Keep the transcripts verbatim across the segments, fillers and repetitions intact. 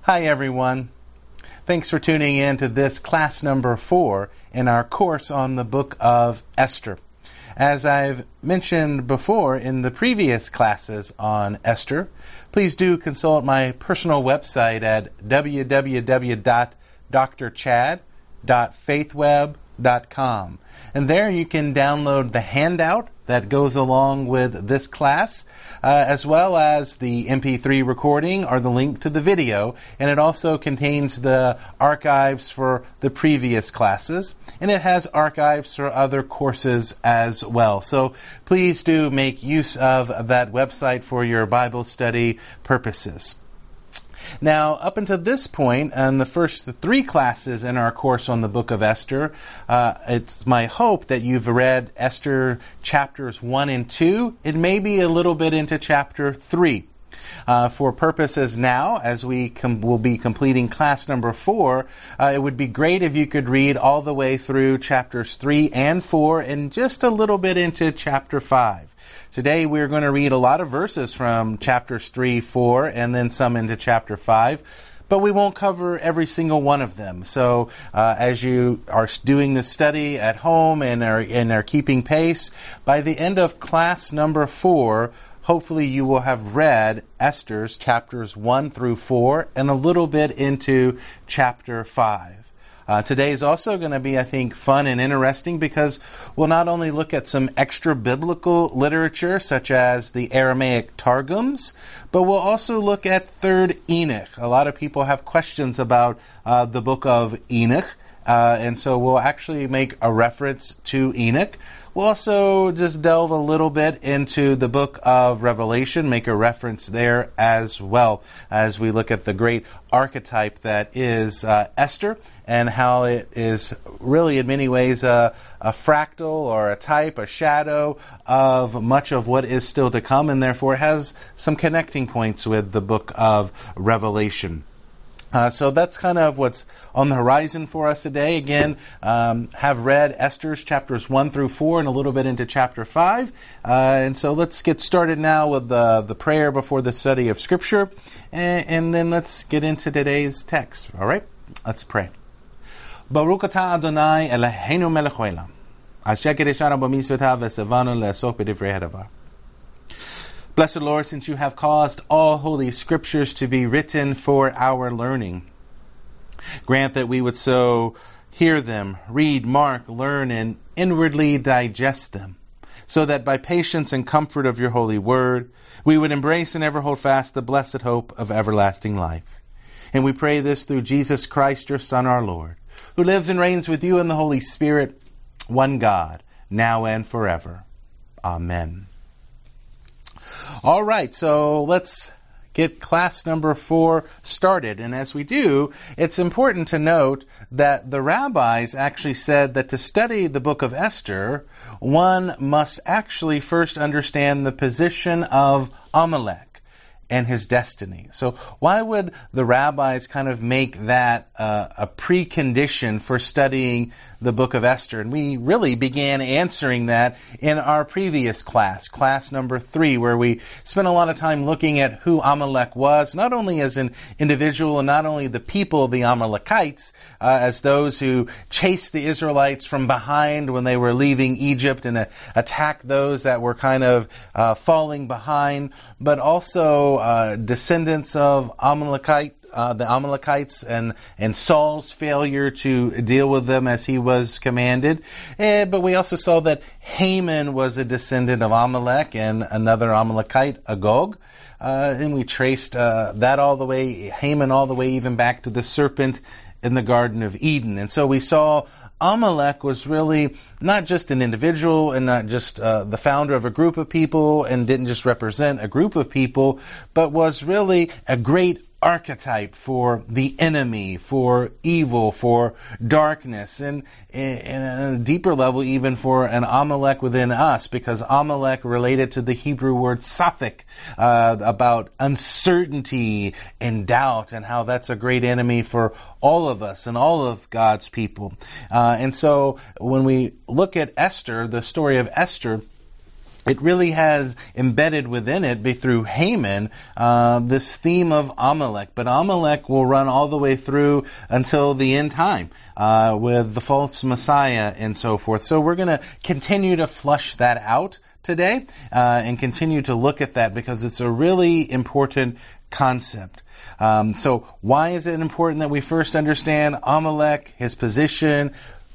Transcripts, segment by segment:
Hi everyone. Thanks for tuning in to this class number four in our course on the book of Esther. As I've mentioned before in the previous classes on Esther, please do consult my personal website at w w w dot d r chad dot faithweb dot com. And there you can download the handout that goes along with this class, uh, as well as the M P three recording or the link to the video. And it also contains the archives for the previous classes. And it has archives for other courses as well. So please do make use of that website for your Bible study purposes. Now, up until this point, in the first three classes in our course on the book of Esther, uh, it's my hope that you've read Esther chapters one and two, and maybe a little bit into chapter three. Uh, for purposes now, as we com- will be completing class number four, uh, it would be great if you could read all the way through chapters three and four and just a little bit into chapter five. Today we're going to read a lot of verses from chapters three, four, and then some into chapter five. But we won't cover every single one of them. So uh, as you are doing this study at home and are, and are keeping pace, by the end of class number four, hopefully you will have read Esther's chapters one through four and a little bit into chapter five. Uh, today is also going to be, I think, fun and interesting because we'll not only look at some extra biblical literature such as the Aramaic Targums, but we'll also look at Third Enoch. A lot of people have questions about uh, the book of Enoch, uh, and so we'll actually make a reference to Enoch. We'll also just delve a little bit into the book of Revelation, make a reference there as well as we look at the great archetype that is uh, Esther and how it is really in many ways a, a fractal or a type, a shadow of much of what is still to come, and therefore has some connecting points with the book of Revelation. Uh, so that's kind of what's on the horizon for us today. Again, um, have read Esther's chapters one through four and a little bit into chapter five. Uh, and so let's get started now with the, the prayer before the study of Scripture. And, and then let's get into today's text. All right? Let's pray. Baruch atah Adonai Eloheinu melech haolam, asher kideshanu b'mitzvotav v'tzavanu la'asok b'divrei hadavar. Blessed Lord, since you have caused all holy scriptures to be written for our learning, grant that we would so hear them, read, mark, learn, and inwardly digest them, so that by patience and comfort of your holy word, we would embrace and ever hold fast the blessed hope of everlasting life. And we pray this through Jesus Christ, your Son, our Lord, who lives and reigns with you in the Holy Spirit, one God, now and forever. Amen. All right, so let's get class number four started. And as we do, it's important to note that the rabbis actually said that to study the book of Esther, one must actually first understand the position of Amalek and his destiny. So why would the rabbis kind of make that uh, a precondition for studying the book of Esther? And we really began answering that in our previous class, class number three, where we spent a lot of time looking at who Amalek was, not only as an individual and not only the people, the Amalekites, uh, as those who chased the Israelites from behind when they were leaving Egypt and uh, attacked those that were kind of uh, falling behind, but also Uh, descendants of Amalekite, uh, the Amalekites, and and Saul's failure to deal with them as he was commanded. Eh, but we also saw that Haman was a descendant of Amalek and another Amalekite, Agag. Uh, and we traced uh, that all the way, Haman all the way even back to the serpent in the Garden of Eden. And so we saw Amalek was really not just an individual and not just uh, the founder of a group of people and didn't just represent a group of people, but was really a great archetype for the enemy, for evil, for darkness, and in a deeper level even for an Amalek within us, because Amalek related to the Hebrew word Safek, uh, about uncertainty and doubt, and how that's a great enemy for all of us and all of God's people. Uh, and so when we look at Esther, the story of Esther, it really has embedded within it, be through Haman, uh, this theme of Amalek. But Amalek will run all the way through until the end time, uh, with the false Messiah and so forth. So we're going to continue to flush that out today, uh, and continue to look at that because it's a really important concept. Um, so why is it important that we first understand Amalek, his position,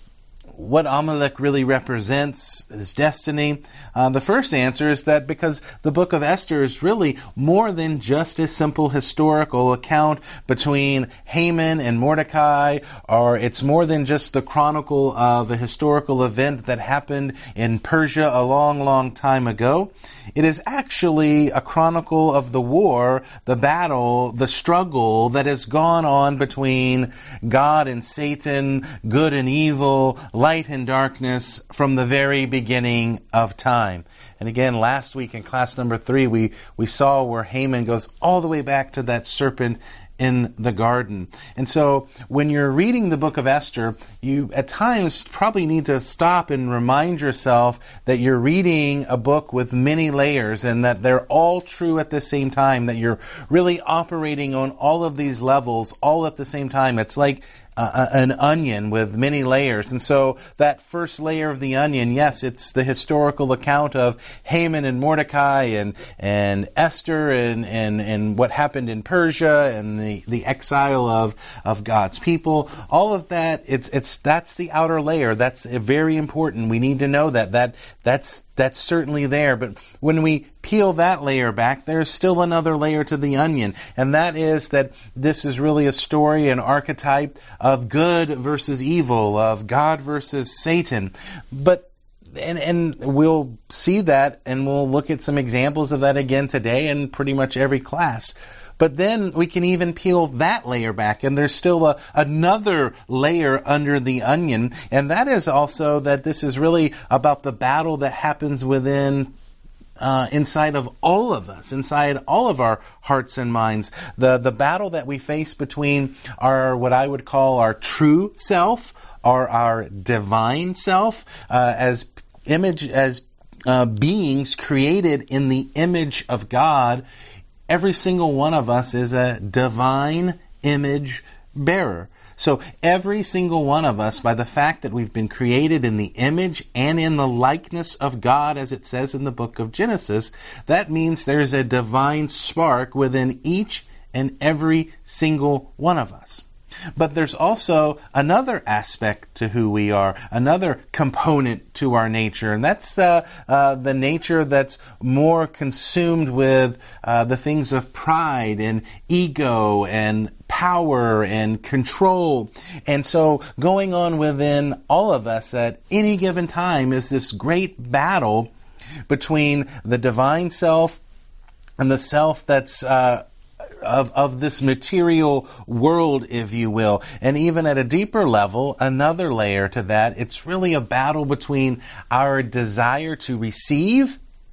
what Amalek really represents, his destiny? Uh, the first answer is that because the book of Esther is really more than just a simple historical account between Haman and Mordecai, or it's more than just the chronicle of a historical event that happened in Persia a long, long time ago. It is actually a chronicle of the war, the battle, the struggle that has gone on between God and Satan, good and evil, light and darkness from the very beginning of time. And again, last week in class number three, we, we saw where Haman goes all the way back to that serpent in the garden. And so when you're reading the book of Esther, you at times probably need to stop and remind yourself that you're reading a book with many layers and that they're all true at the same time, that you're really operating on all of these levels all at the same time. It's like Uh, an onion with many layers. And so that first layer of the onion, yes, it's the historical account of Haman and Mordecai and and Esther and and, and what happened in Persia and the, the exile of, of God's people. All of that, it's it's that's the outer layer. That's very important. We need to know that. That that's That's certainly there. But when we peel that layer back, there's still another layer to the onion. And that is that this is really a story, an archetype of good versus evil, of God versus Satan. But And, and we'll see that, and we'll look at some examples of that again today in pretty much every class. But then we can even peel that layer back, and there's still a, another layer under the onion, and that is also that this is really about the battle that happens within Uh, inside of all of us, inside all of our hearts and minds. The the battle that we face between our, what I would call our true self, or our divine self, uh, as image, as uh, beings created in the image of God. Every single one of us is a divine image bearer. So every single one of us, by the fact that we've been created in the image and in the likeness of God, as it says in the book of Genesis, that means there's a divine spark within each and every single one of us. But there's also another aspect to who we are, another component to our nature, and that's uh, uh, the nature that's more consumed with uh, the things of pride and ego and power and control. And so going on within all of us at any given time is this great battle between the divine self and the self that's uh, Of, of this material world, if you will. And even at a deeper level, another layer to that, it's really a battle between our desire to receive,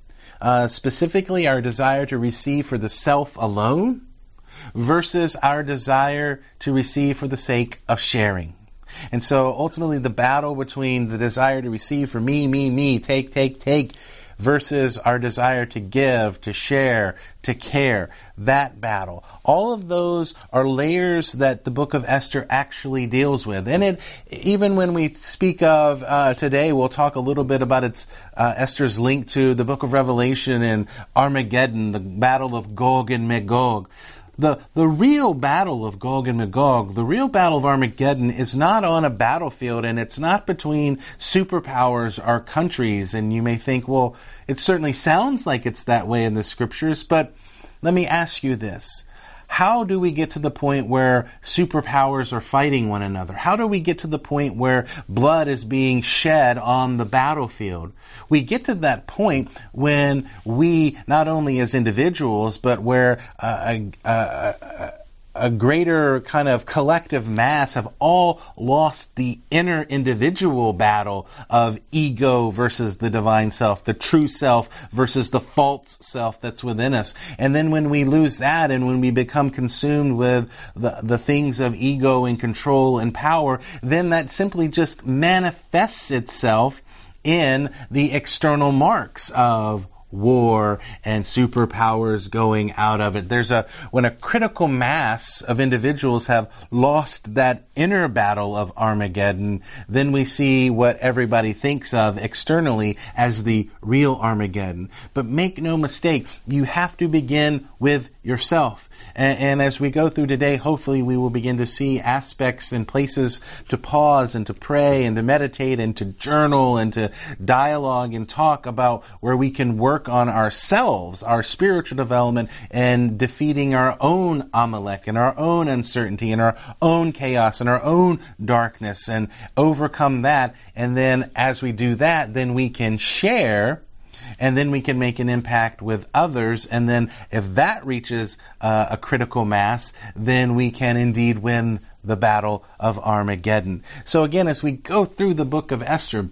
uh, specifically our desire to receive for the self alone, versus our desire to receive for the sake of sharing. And so ultimately the battle between the desire to receive for me, me, me, take, take, take, versus our desire to give, to share, to care, that battle. All of those are layers that the book of Esther actually deals with. And it, even when we speak of uh, today, we'll talk a little bit about its uh, Esther's link to the book of Revelation and Armageddon, the battle of Gog and Magog. The the real battle of Gog and Magog, the real battle of Armageddon, is not on a battlefield, and it's not between superpowers or countries. And you may think, well, it certainly sounds like it's that way in the scriptures, but let me ask you this. How do we get to the point where superpowers are fighting one another? How do we get to the point where blood is being shed on the battlefield? We get to that point when we, not only as individuals, but where uh, a, a, a, a greater kind of collective mass have all lost the inner individual battle of ego versus the divine self, the true self versus the false self that's within us. And then when we lose that, and when we become consumed with the, the things of ego and control and power, then that simply just manifests itself in the external marks of war and superpowers going out of it. There's a, when a critical mass of individuals have lost that inner battle of Armageddon, then we see what everybody thinks of externally as the real Armageddon. But make no mistake, you have to begin with yourself. And, and as we go through today, hopefully we will begin to see aspects and places to pause and to pray and to meditate and to journal and to dialogue and talk about where we can work on ourselves, our spiritual development, and defeating our own Amalek and our own uncertainty and our own chaos and our own darkness and overcome that. And then as we do that, then we can share, and then we can make an impact with others. And then if that reaches uh, a critical mass, then we can indeed win the battle of Armageddon. So again, as we go through the book of Esther,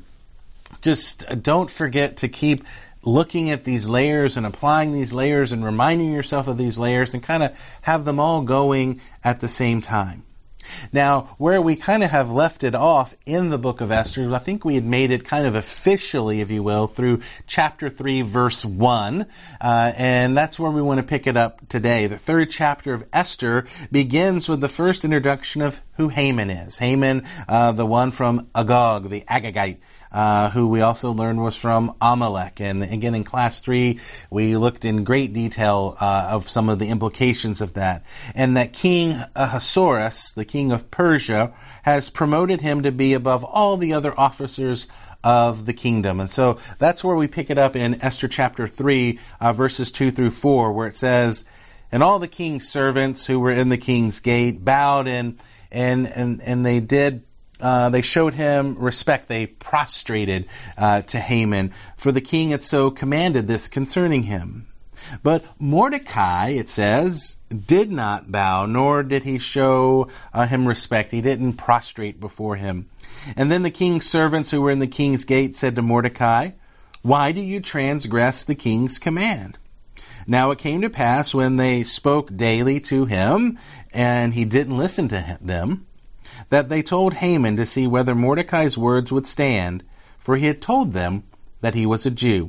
just don't forget to keep looking at these layers and applying these layers and reminding yourself of these layers and kind of have them all going at the same time. Now, where we kind of have left it off in the book of Esther, I think we had made it kind of officially, if you will, through chapter three, verse one, uh, and that's where we want to pick it up today. The third chapter of Esther begins with the first introduction of who Haman is. Haman, uh, the one from Agag, the Agagite, Uh, who we also learned was from Amalek. And again, in class three, we looked in great detail uh, of some of the implications of that. And that King Ahasuerus, the king of Persia, has promoted him to be above all the other officers of the kingdom. And so that's where we pick it up in Esther chapter three, uh, verses two through four, where it says, "And all the king's servants who were in the king's gate bowed and and and, and they did Uh, they showed him respect. They prostrated uh, to Haman, for the king had so commanded this concerning him. But Mordecai, it says, did not bow, nor did he show uh, him respect. He didn't prostrate before him. And then the king's servants who were in the king's gate said to Mordecai, 'Why do you transgress the king's command?' Now it came to pass when they spoke daily to him, and he didn't listen to him, them, that they told Haman to see whether Mordecai's words would stand, for he had told them that he was a Jew."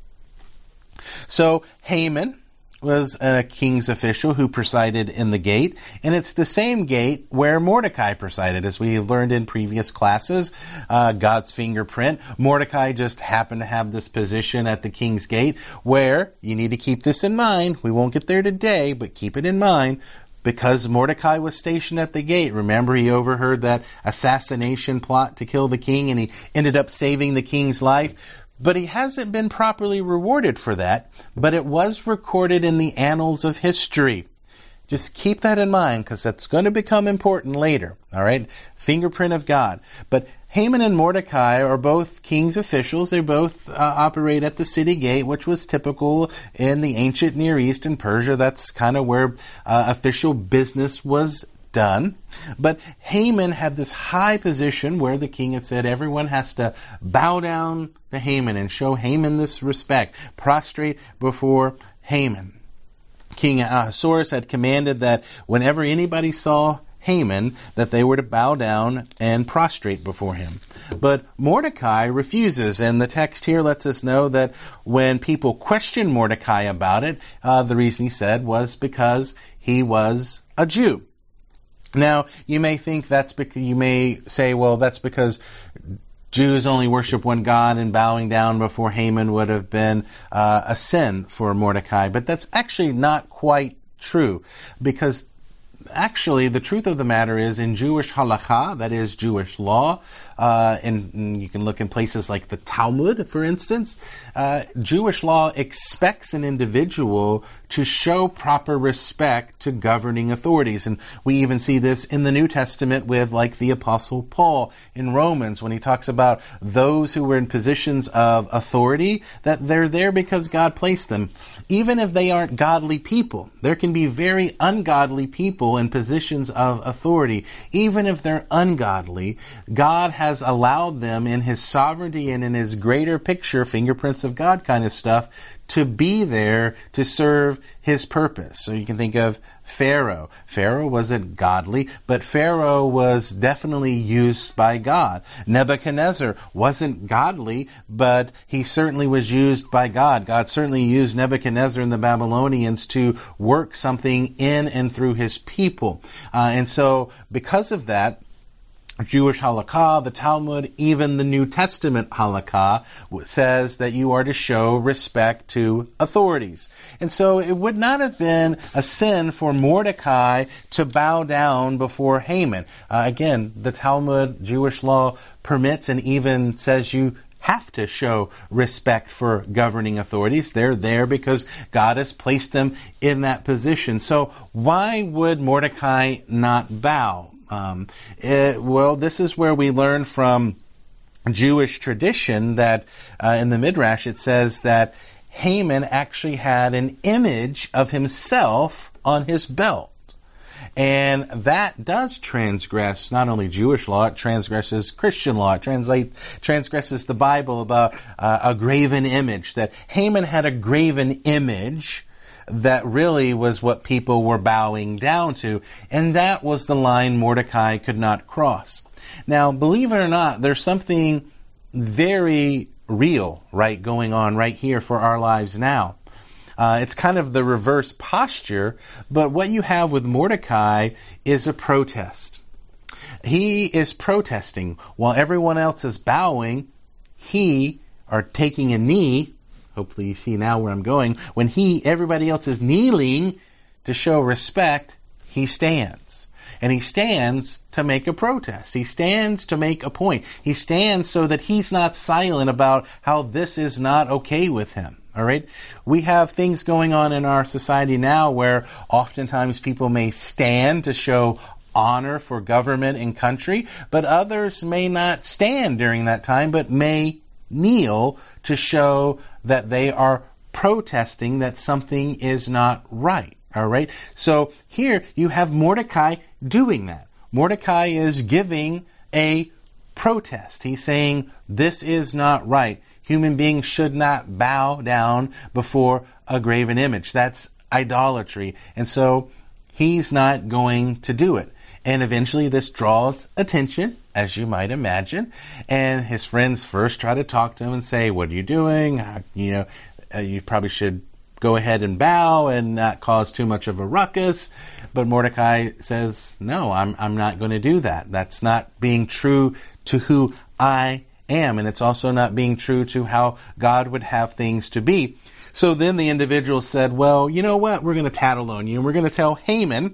So Haman was a king's official who presided in the gate, and it's the same gate where Mordecai presided, as we learned in previous classes. Uh, God's fingerprint. Mordecai just happened to have this position at the king's gate, where, you need to keep this in mind, we won't get there today, but keep it in mind, because Mordecai was stationed at the gate. Remember, he overheard that assassination plot to kill the king, and he ended up saving the king's life. But he hasn't been properly rewarded for that, but it was recorded in the annals of history. Just keep that in mind, because that's going to become important later. All right? Fingerprint of God. But Haman and Mordecai are both king's officials. They both uh, operate at the city gate, which was typical in the ancient Near East and Persia. That's kind of where uh, official business was done. But Haman had this high position where the king had said everyone has to bow down to Haman and show Haman this respect, prostrate before Haman. King Ahasuerus had commanded that whenever anybody saw Haman, that they were to bow down and prostrate before him. But Mordecai refuses, and the text here lets us know that when people questioned Mordecai about it, uh, the reason he said was because he was a Jew. Now, you may think that's because, you may say, well, that's because Jews only worship one God, and bowing down before Haman would have been uh, a sin for Mordecai. But that's actually not quite true, because actually the truth of the matter is, in Jewish halakha, that is Jewish law, uh, and, and you can look in places like the Talmud, for instance, uh, Jewish law expects an individual to show proper respect to governing authorities. And we even see this in the New Testament with, like, the Apostle Paul in Romans, when he talks about those who were in positions of authority, that they're there because God placed them. Even if they aren't godly people, there can be very ungodly people in positions of authority. Even if they're ungodly, God has allowed them in His sovereignty and in His greater picture, fingerprints of God kind of stuff, to be there to serve His purpose. So you can think of Pharaoh. Pharaoh wasn't godly, but Pharaoh was definitely used by God. Nebuchadnezzar wasn't godly, but he certainly was used by God. God certainly used Nebuchadnezzar and the Babylonians to work something in and through his people. Uh, and so, because of that, Jewish halakha, the Talmud, even the New Testament halakha says that you are to show respect to authorities. And so it would not have been a sin for Mordecai to bow down before Haman. Uh, again, the Talmud, Jewish law, permits and even says you have to show respect for governing authorities. They're there because God has placed them in that position. So why would Mordecai not bow? Um, it, well, this is where we learn from Jewish tradition that uh, in the Midrash it says that Haman actually had an image of himself on his belt. And that does transgress not only Jewish law, it transgresses Christian law. It translate, transgresses the Bible about uh, a graven image, that Haman had a graven image that really was what people were bowing down to. And that was the line Mordecai could not cross. Now, believe it or not, there's something very real, right, going on right here for our lives now. Uh, it's kind of the reverse posture, but what you have with Mordecai is a protest. He is protesting. While everyone else is bowing, he, or taking a knee, hopefully you see now where I'm going, when he, everybody else is kneeling to show respect, he stands. And he stands to make a protest. He stands to make a point. He stands so that he's not silent about how this is not okay with him. All right? We have things going on in our society now where oftentimes people may stand to show honor for government and country, but others may not stand during that time, but may kneel to show that they are protesting that something is not right. All right? So here you have Mordecai doing that. Mordecai is giving a protest. He's saying this is not right. Human beings should not bow down before a graven image. That's idolatry. And so he's not going to do it. And eventually this draws attention, as you might imagine. And his friends first try to talk to him and say, what are you doing? Uh, you know, uh, you probably should go ahead and bow and not cause too much of a ruckus. But Mordecai says, no, I'm, I'm not going to do that. That's not being true to who I am. And it's also not being true to how God would have things to be. So then the individual said, well, you know what? We're going to tattle on you and we're going to tell Haman.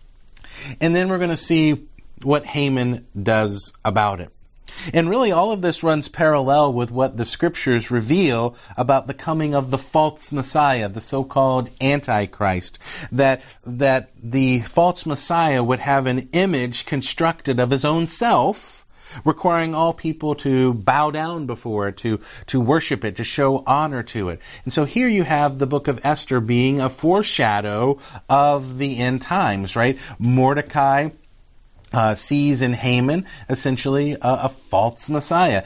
And then we're going to see what Haman does about it. And really all of this runs parallel with what the scriptures reveal about the coming of the false Messiah, the so-called Antichrist. That, that the false Messiah would have an image constructed of his own self, requiring all people to bow down before it, to, to worship it, to show honor to it. And so here you have the book of Esther being a foreshadow of the end times, right? Mordecai uh, sees in Haman essentially a, a false Messiah.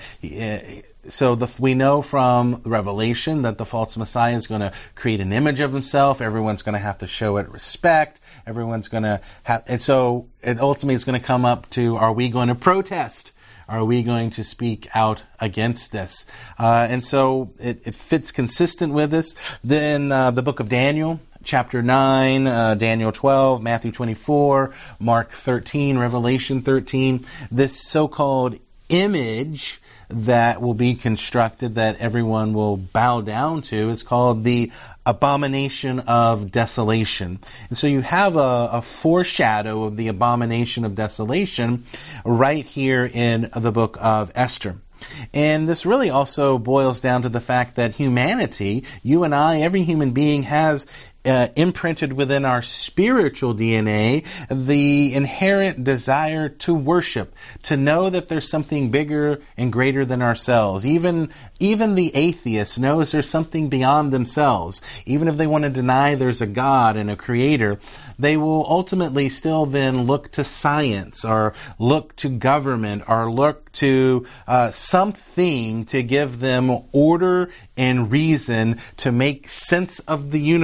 So the, we know from Revelation that the false Messiah is going to create an image of himself. Everyone's going to have to show it respect. Everyone's going to have, and so it ultimately is going to come up to, are we going to protest? Are we going to speak out against this? Uh, and so it, it fits consistent with this. Then uh, the book of Daniel, chapter nine, uh, Daniel twelve, Matthew twenty-four, Mark thirteen, Revelation thirteen, this so-called image that will be constructed that everyone will bow down to. It's called the abomination of desolation. And so you have a, a foreshadow of the abomination of desolation right here in the book of Esther. And this really also boils down to the fact that humanity, you and I, every human being has Uh, imprinted within our spiritual D N A the inherent desire to worship, to know that there's something bigger and greater than ourselves. Even even the atheist knows there's something beyond themselves. Even if they want to deny there's a God and a creator, they will ultimately still then look to science or look to government or look to uh, something to give them order and reason to make sense of the universe.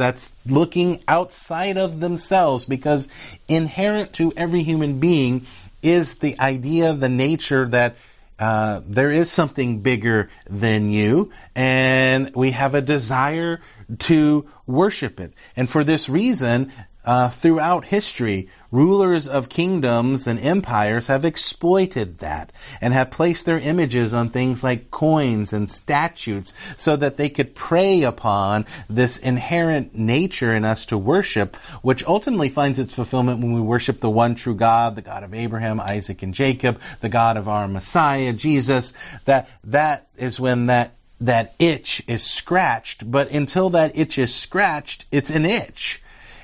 That's looking outside of themselves, because inherent to every human being is the idea, the nature that uh, there is something bigger than you, and we have a desire to worship it. And for this reason, uh, throughout history, rulers of kingdoms and empires have exploited that and have placed their images on things like coins and statues so that they could prey upon this inherent nature in us to worship, which ultimately finds its fulfillment when we worship the one true God, the God of Abraham, Isaac, and Jacob, the God of our Messiah, Jesus. That that is when that that itch is scratched. But until that itch is scratched, it's an itch.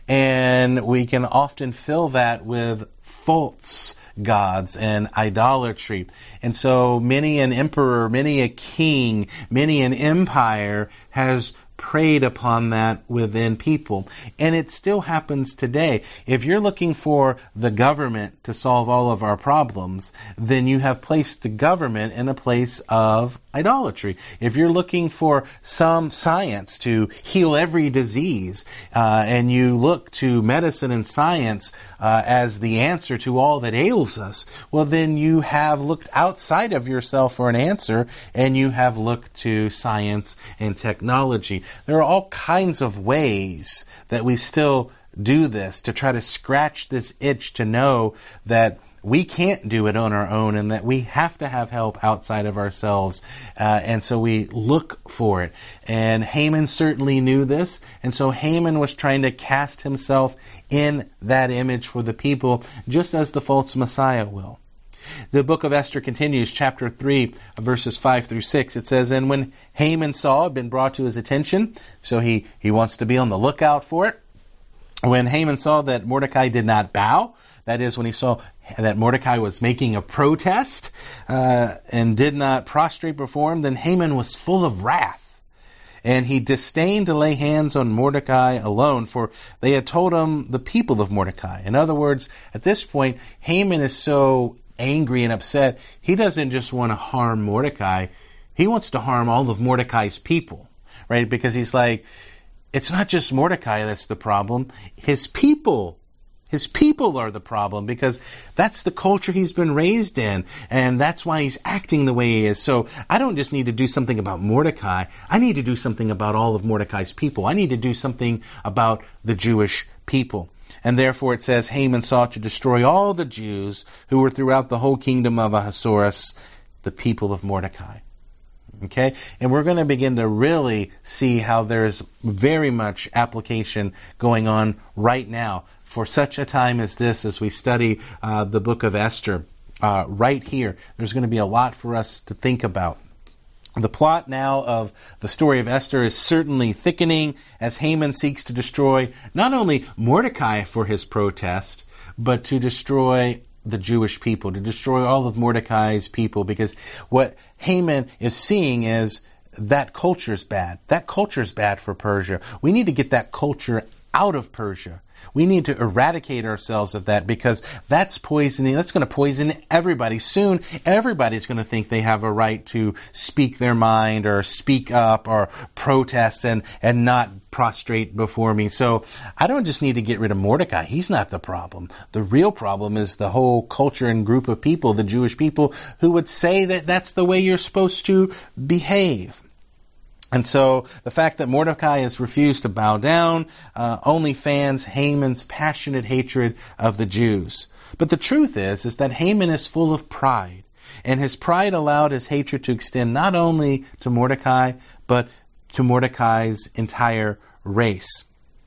And we can often fill that with false gods and idolatry. And so many an emperor, many a king, many an empire has preyed upon that within people. And it still happens today. If you're looking for the government to solve all of our problems, then you have placed the government in a place of idolatry. If you're looking for some science to heal every disease, uh, and you look to medicine and science uh, as the answer to all that ails us, well, then you have looked outside of yourself for an answer, and you have looked to science and technology. There are all kinds of ways that we still do this to try to scratch this itch to know that we can't do it on our own and that we have to have help outside of ourselves. Uh, and so we look for it. And Haman certainly knew this. And so Haman was trying to cast himself in that image for the people, just as the false Messiah will. The book of Esther continues, chapter three, verses five through six. It says, "And when Haman saw it had been brought to his attention," so he, he wants to be on the lookout for it. When Haman saw that Mordecai did not bow, that is, when he saw that Mordecai was making a protest uh, and did not prostrate before him, then Haman was full of wrath. And he disdained to lay hands on Mordecai alone, for they had told him the people of Mordecai. In other words, at this point, Haman is so angry and upset, he doesn't just want to harm Mordecai, he wants to harm all of Mordecai's people, right? Because he's like, it's not just Mordecai that's the problem, his people. His people are the problem, because that's the culture he's been raised in, and that's why he's acting the way he is. So I don't just need to do something about Mordecai, I need to do something about all of Mordecai's people. I need to do something about the Jewish people. And therefore it says, Haman sought to destroy all the Jews who were throughout the whole kingdom of Ahasuerus, the people of Mordecai. Okay? And we're going to begin to really see how there's very much application going on right now for such a time as this, as we study uh, the book of Esther. Uh, right here, there's going to be a lot for us to think about. The plot now of the story of Esther is certainly thickening as Haman seeks to destroy not only Mordecai for his protest, but to destroy the Jewish people, to destroy all of Mordecai's people, because what Haman is seeing is that culture is bad. That culture is bad for Persia. We need to get that culture out of Persia. We need to eradicate ourselves of that, because that's poisoning. That's going to poison everybody. Soon, everybody's going to think they have a right to speak their mind or speak up or protest and, and not prostrate before me. So I don't just need to get rid of Mordecai. He's not the problem. The real problem is the whole culture and group of people, the Jewish people, who would say that that's the way you're supposed to behave. And so the fact that Mordecai has refused to bow down uh, only fans Haman's passionate hatred of the Jews. But the truth is, is that Haman is full of pride. And his pride allowed his hatred to extend not only to Mordecai, but to Mordecai's entire race.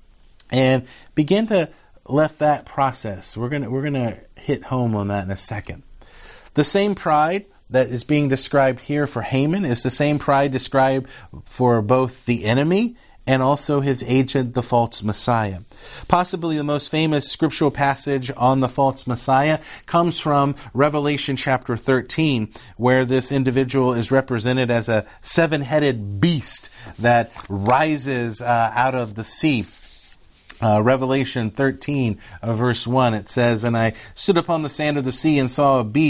And begin to let that process. We're gonna we're gonna hit home on that in a second. The same pride that is being described here for Haman is the same pride described for both the enemy and also his agent, the false Messiah. Possibly the most famous scriptural passage on the false Messiah comes from Revelation chapter thirteen, where this individual is represented as a seven-headed beast that rises uh, out of the sea. Uh, Revelation thirteen, uh, verse one, it says, "And I stood upon the sand of the sea and saw a beast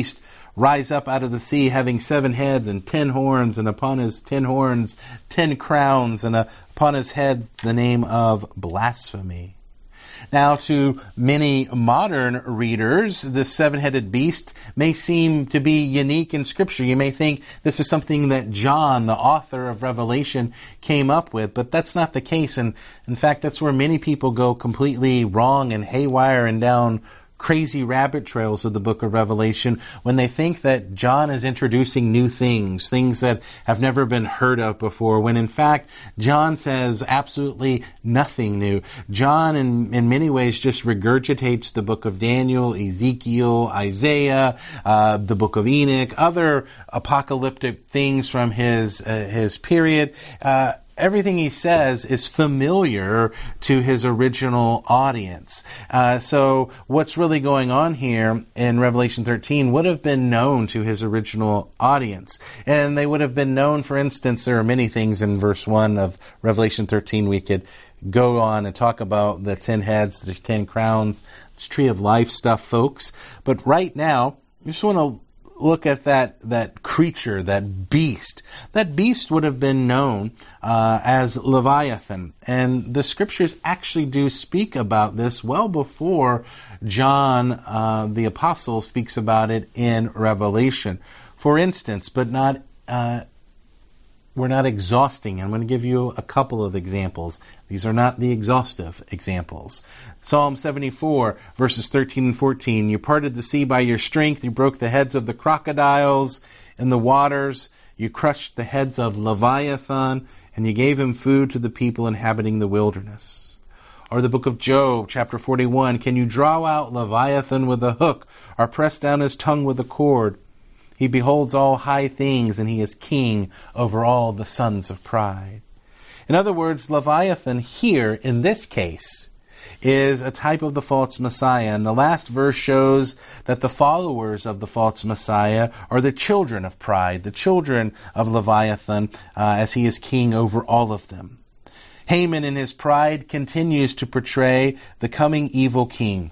rise up out of the sea, having seven heads and ten horns, and upon his ten horns ten crowns, and upon his head the name of blasphemy. Now, to many modern readers, this seven-headed beast may seem to be unique in Scripture. You may think this is something that John, the author of Revelation, came up with, but that's not the case. And in fact, that's where many people go completely wrong and haywire and down crazy rabbit trails of the book of Revelation when they think that John is introducing new things, things that have never been heard of before, when in fact John says absolutely nothing new. John in, in many ways just regurgitates the book of Daniel, Ezekiel, Isaiah, uh, the book of Enoch, other apocalyptic things from his uh, his period. Uh, Everything he says is familiar to his original audience. Uh, so what's really going on here in Revelation thirteen would have been known to his original audience. And they would have been known, for instance, there are many things in verse one of Revelation thirteen we could go on and talk about the ten heads, the ten crowns, it's tree of life stuff, folks. But right now, you just want to look at that, that creature, that beast. That beast would have been known uh, as Leviathan. And the Scriptures actually do speak about this well before John, uh, the Apostle, speaks about it in Revelation. For instance, but not... Uh, We're not exhausting. I'm going to give you a couple of examples. These are not the exhaustive examples. Psalm seventy-four, verses thirteen and fourteen. You parted the sea by your strength. You broke the heads of the crocodiles in the waters. You crushed the heads of Leviathan, and you gave him food to the people inhabiting the wilderness. Or the book of Job, chapter forty-one. Can you draw out Leviathan with a hook, or press down his tongue with a cord? He beholds all high things, and he is king over all the sons of pride. In other words, Leviathan here, in this case, is a type of the false Messiah. And the last verse shows that the followers of the false Messiah are the children of pride, the children of Leviathan, uh, as he is king over all of them. Haman, in his pride, continues to portray the coming evil king.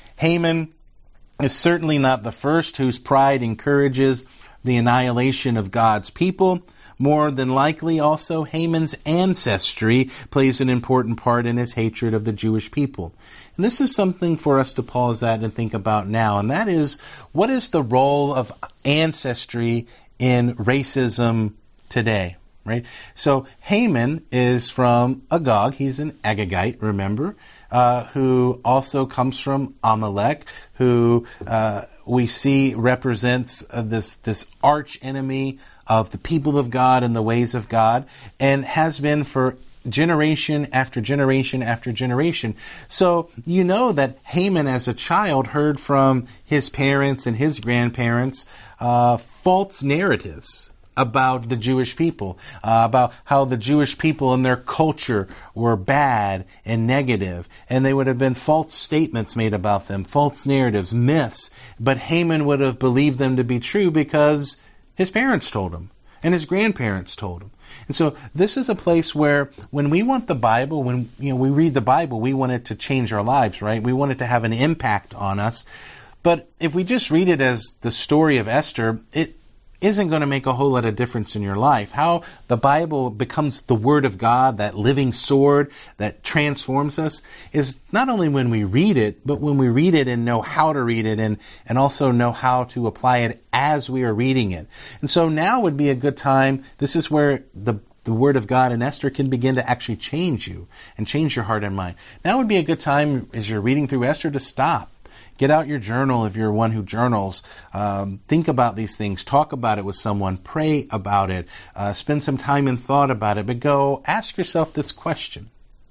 Haman is certainly not the first whose pride encourages the annihilation of God's people. More than likely, also, Haman's ancestry plays an important part in his hatred of the Jewish people. And this is something for us to pause at and think about now, and that is, what is the role of ancestry in racism today? Right? So Haman is from Agag. He's an Agagite, remember? Uh, who also comes from Amalek, who uh, we see represents uh, this this arch enemy of the people of God and the ways of God, and has been for generation after generation after generation. So you know that Haman as a child heard from his parents and his grandparents uh, false narratives about the Jewish people, uh, about how the Jewish people and their culture were bad and negative, and they would have been false statements made about them, false narratives, myths, but Haman would have believed them to be true because his parents told him, and his grandparents told him. And so this is a place where when we want the Bible, when you know we read the Bible, we want it to change our lives, right? We want it to have an impact on us. But if we just read it as the story of Esther, it isn't going to make a whole lot of difference in your life. How the Bible becomes the Word of God, that living sword that transforms us, is not only when we read it, but when we read it and know how to read it, and, and also know how to apply it as we are reading it. And so now would be a good time. This is where the the Word of God in Esther can begin to actually change you and change your heart and mind. Now would be a good time as you're reading through Esther to stop. Get out your journal if you're one who journals. Um, think about these things. Talk about it with someone. Pray about it. Uh, spend some time in thought about it. But go ask yourself this question.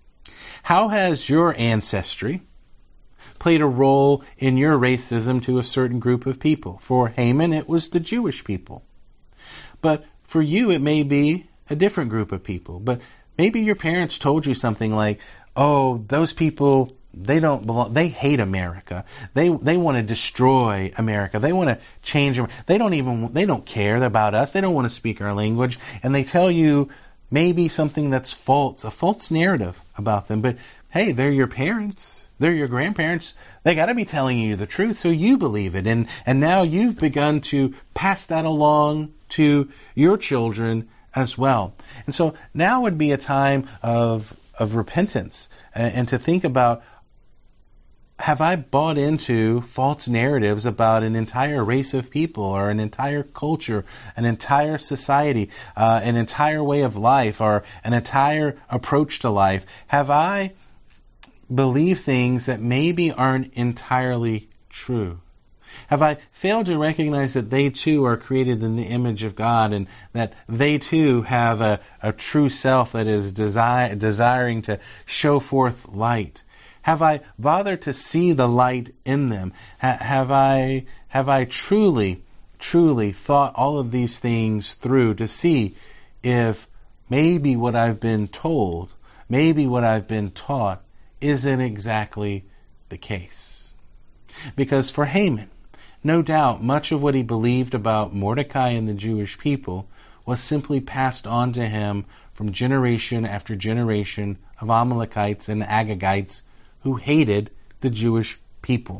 How has your ancestry played a role in your racism to a certain group of people? For Haman, it was the Jewish people. But for you, it may be a different group of people. But maybe your parents told you something like, oh, those people, they don't belong, they hate America. They they want to destroy America. They want to change America. They don't even, they don't care about us. They don't want to speak our language. And they tell you maybe something that's false, a false narrative about them. But hey, they're your parents. They're your grandparents. They got to be telling you the truth, so you believe it. And, and now you've begun to pass that along to your children as well. And so now would be a time of of repentance and, and to think about, have I bought into false narratives about an entire race of people or an entire culture, an entire society, uh, an entire way of life, or an entire approach to life? Have I believed things that maybe aren't entirely true? Have I failed to recognize that they too are created in the image of God and that they too have a, a true self that is desi- desiring to show forth light? Have I bothered to see the light in them? Ha- have I have I truly, truly thought all of these things through to see if maybe what I've been told, maybe what I've been taught isn't exactly the case? Because for Haman, no doubt much of what he believed about Mordecai and the Jewish people was simply passed on to him from generation after generation of Amalekites and Agagites who hated the Jewish people.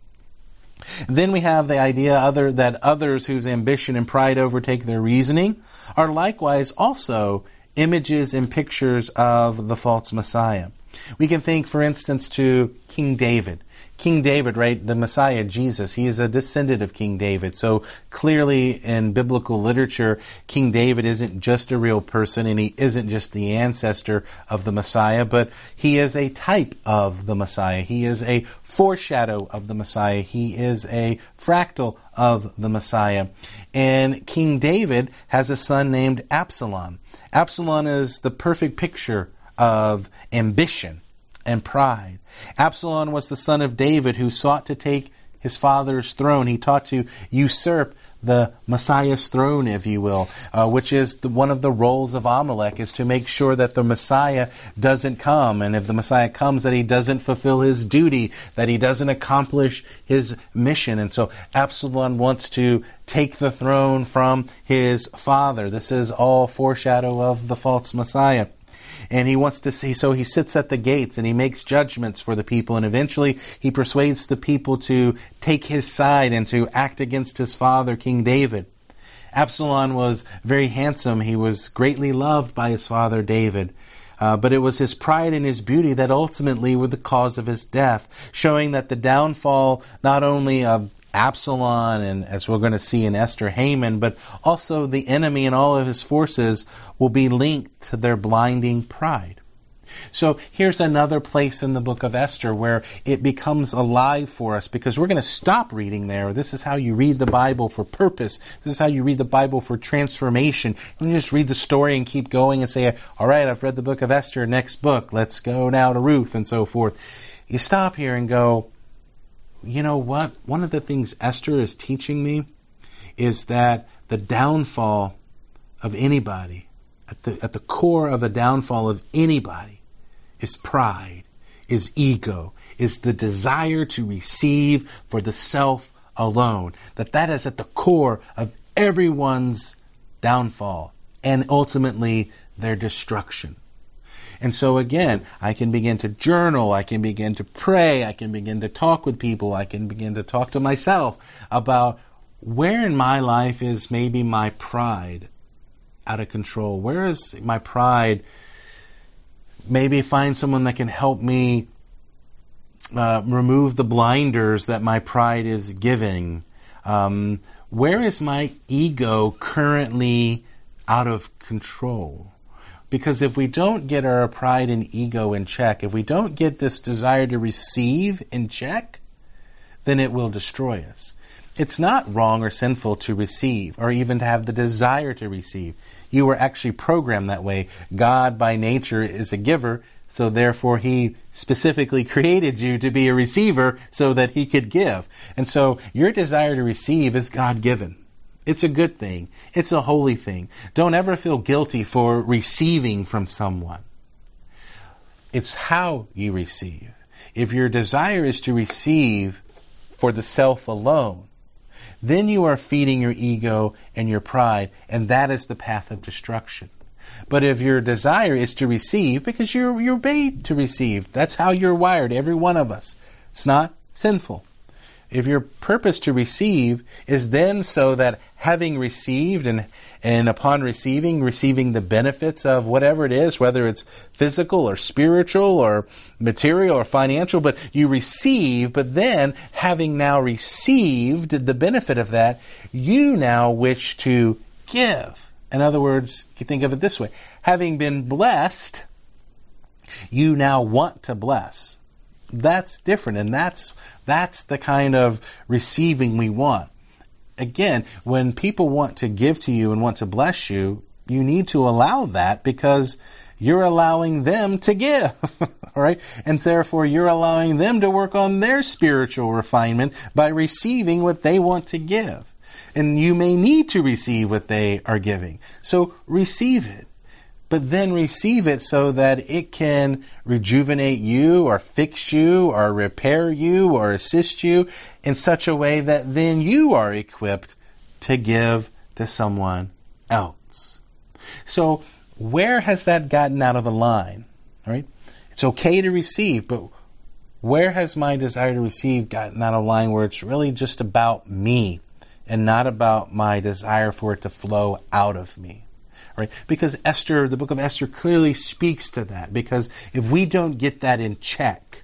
And then we have the idea other that others whose ambition and pride overtake their reasoning are likewise also images and pictures of the false Messiah. We can think, for instance, to King David. King David, right, the Messiah, Jesus, he is a descendant of King David. So clearly in biblical literature, King David isn't just a real person and he isn't just the ancestor of the Messiah, but he is a type of the Messiah. He is a foreshadow of the Messiah. He is a fractal of the Messiah. And King David has a son named Absalom. Absalom is the perfect picture of ambition and pride. Absalom was the son of David who sought to take his father's throne. He sought to usurp the Messiah's throne, if you will, uh, which is the, one of the roles of Amalek, is to make sure that the Messiah doesn't come. And if the Messiah comes, that he doesn't fulfill his duty, that he doesn't accomplish his mission. And so Absalom wants to take the throne from his father. This is all foreshadow of the false Messiah. And he wants to see, so he sits at the gates and he makes judgments for the people, and eventually he persuades the people to take his side and to act against his father, King David. Absalom was very handsome. He was greatly loved by his father, David. Uh, but it was his pride and his beauty that ultimately were the cause of his death, showing that the downfall not only of Absalom, and as we're going to see in Esther, Haman, but also the enemy and all of his forces will be linked to their blinding pride. So here's another place in the book of Esther where it becomes alive for us, because we're going to stop reading there. This is how you read the Bible for purpose. This is how you read the Bible for transformation. You don't just read the story and keep going and say, all right, I've read the book of Esther, next book, let's go now to Ruth and so forth. You stop here and go, you know what? One of the things Esther is teaching me is that the downfall of anybody, at the, at the core of the downfall of anybody, is pride, is ego, is the desire to receive for the self alone. That that is at the core of everyone's downfall and ultimately their destruction. And so again, I can begin to journal, I can begin to pray, I can begin to talk with people, I can begin to talk to myself about where in my life is maybe my pride out of control. Where is my pride? Maybe find someone that can help me uh, remove the blinders that my pride is giving. Um, where is my ego currently out of control? Because if we don't get our pride and ego in check, if we don't get this desire to receive in check, then it will destroy us. It's not wrong or sinful to receive, or even to have the desire to receive. You were actually programmed that way. God by nature is a giver, so therefore He specifically created you to be a receiver so that He could give. And so your desire to receive is God-given. It's a good thing. It's a holy thing. Don't ever feel guilty for receiving from someone. It's how you receive. If your desire is to receive for the self alone, then you are feeding your ego and your pride, and that is the path of destruction. But if your desire is to receive, because you're you're made to receive, that's how you're wired, every one of us. It's not sinful. If your purpose to receive is then so that having received and and upon receiving, receiving the benefits of whatever it is, whether it's physical or spiritual or material or financial, but you receive, but then having now received the benefit of that, you now wish to give. In other words, you think of it this way. Having been blessed, you now want to bless. That's different, and that's that's the kind of receiving we want. Again, when people want to give to you and want to bless you, you need to allow that because you're allowing them to give, all right? And therefore, you're allowing them to work on their spiritual refinement by receiving what they want to give. And you may need to receive what they are giving. So receive it. But then receive it so that it can rejuvenate you or fix you or repair you or assist you in such a way that then you are equipped to give to someone else. So where has that gotten out of the line? All right? It's okay to receive, but where has my desire to receive gotten out of line where it's really just about me and not about my desire for it to flow out of me? Right? Because Esther, the book of Esther clearly speaks to that. Because if we don't get that in check,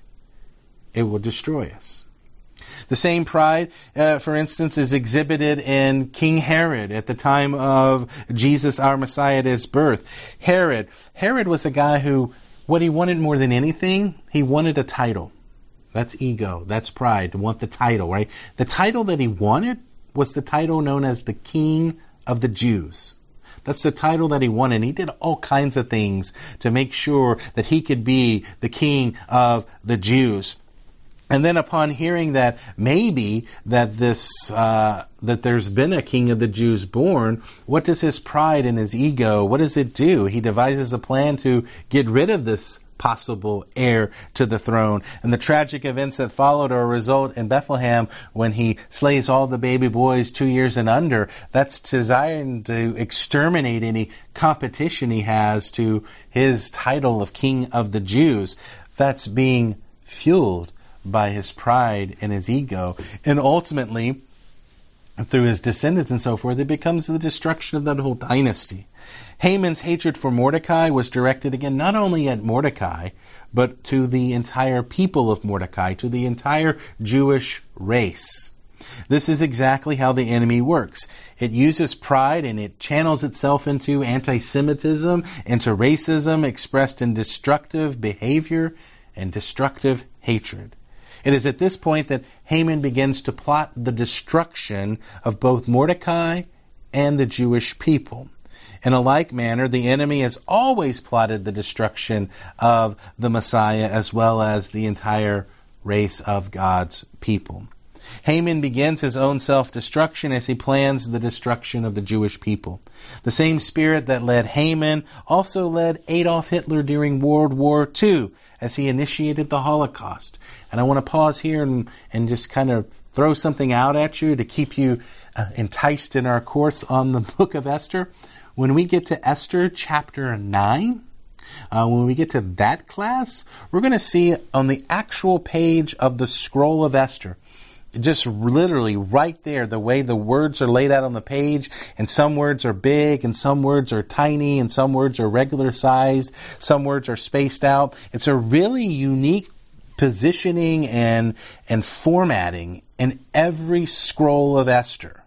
it will destroy us. The same pride, uh, for instance, is exhibited in King Herod at the time of Jesus, our Messiah, at his birth. Herod. Herod was a guy who, what he wanted more than anything, he wanted a title. That's ego. That's pride. To want the title, right? The title that he wanted was the title known as the King of the Jews. That's the title that he wanted. He did all kinds of things to make sure that he could be the king of the Jews. And then upon hearing that maybe that this uh, that there's been a king of the Jews born, what does his pride and his ego, what does it do? He devises a plan to get rid of this possible heir to the throne. And the tragic events that followed are a result in Bethlehem when he slays all the baby boys two years and under. That's designed to exterminate any competition he has to his title of King of the Jews. That's being fueled by his pride and his ego. And ultimately, through his descendants and so forth, it becomes the destruction of that whole dynasty. Haman's hatred for Mordecai was directed again not only at Mordecai, but to the entire people of Mordecai, to the entire Jewish race. This is exactly how the enemy works. It uses pride and it channels itself into anti-Semitism, into racism expressed in destructive behavior and destructive hatred. It is at this point that Haman begins to plot the destruction of both Mordecai and the Jewish people. In a like manner, the enemy has always plotted the destruction of the Messiah as well as the entire race of God's people. Haman begins his own self-destruction as he plans the destruction of the Jewish people. The same spirit that led Haman also led Adolf Hitler during World War Two as he initiated the Holocaust. And I want to pause here and, and just kind of throw something out at you to keep you uh, enticed in our course on the book of Esther. When we get to Esther chapter nine, uh, when we get to that class, we're going to see on the actual page of the scroll of Esther, just literally right there, the way the words are laid out on the page, and some words are big, and some words are tiny, and some words are regular sized, some words are spaced out. It's a really unique positioning and and formatting in every scroll of Esther.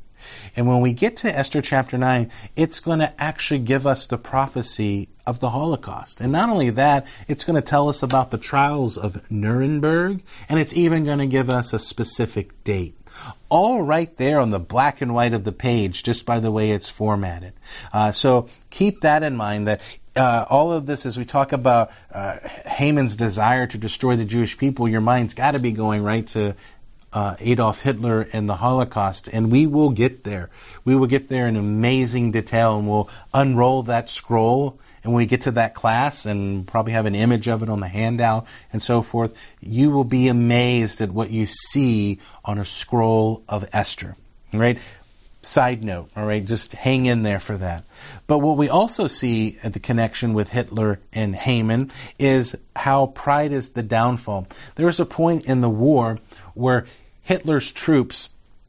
And when we get to Esther chapter nine, it's going to actually give us the prophecy of the Holocaust. And not only that, it's going to tell us about the trials of Nuremberg, and it's even going to give us a specific date. All right there on the black and white of the page, just by the way it's formatted. Uh, so keep that in mind, that uh, all of this, as we talk about uh, Haman's desire to destroy the Jewish people, your mind's got to be going right to Uh, Adolf Hitler and the Holocaust, and we will get there. We will get there in amazing detail, and we'll unroll that scroll, and when we get to that class, and probably have an image of it on the handout and so forth, you will be amazed at what you see on a scroll of Esther. Right? side note, all right? Just hang in there for that. But what we also see at the connection with Hitler and Haman is how pride is the downfall. There was a point in the war where Hitler's troops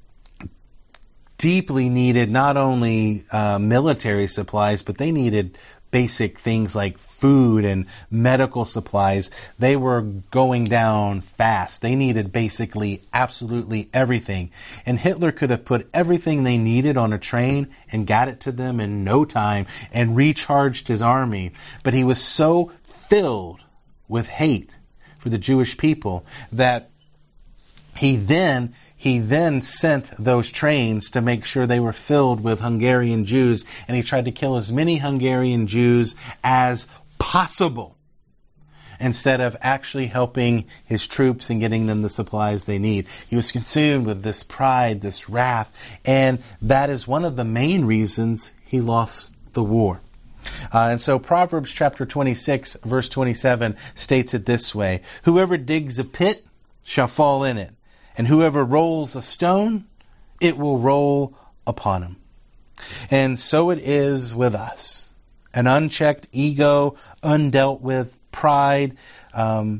deeply needed not only uh, military supplies, but they needed basic things like food and medical supplies. They were going down fast. They needed basically absolutely everything. And Hitler could have put everything they needed on a train and got it to them in no time and recharged his army. But he was so filled with hate for the Jewish people that he then He then sent those trains to make sure they were filled with Hungarian Jews, and he tried to kill as many Hungarian Jews as possible instead of actually helping his troops and getting them the supplies they need. He was consumed with this pride, this wrath, and that is one of the main reasons he lost the war. Uh, and so Proverbs chapter twenty-six, verse twenty-seven states it this way: "Whoever digs a pit shall fall in it, and whoever rolls a stone, it will roll upon him." And so it is with us. An unchecked ego, undealt with pride, um,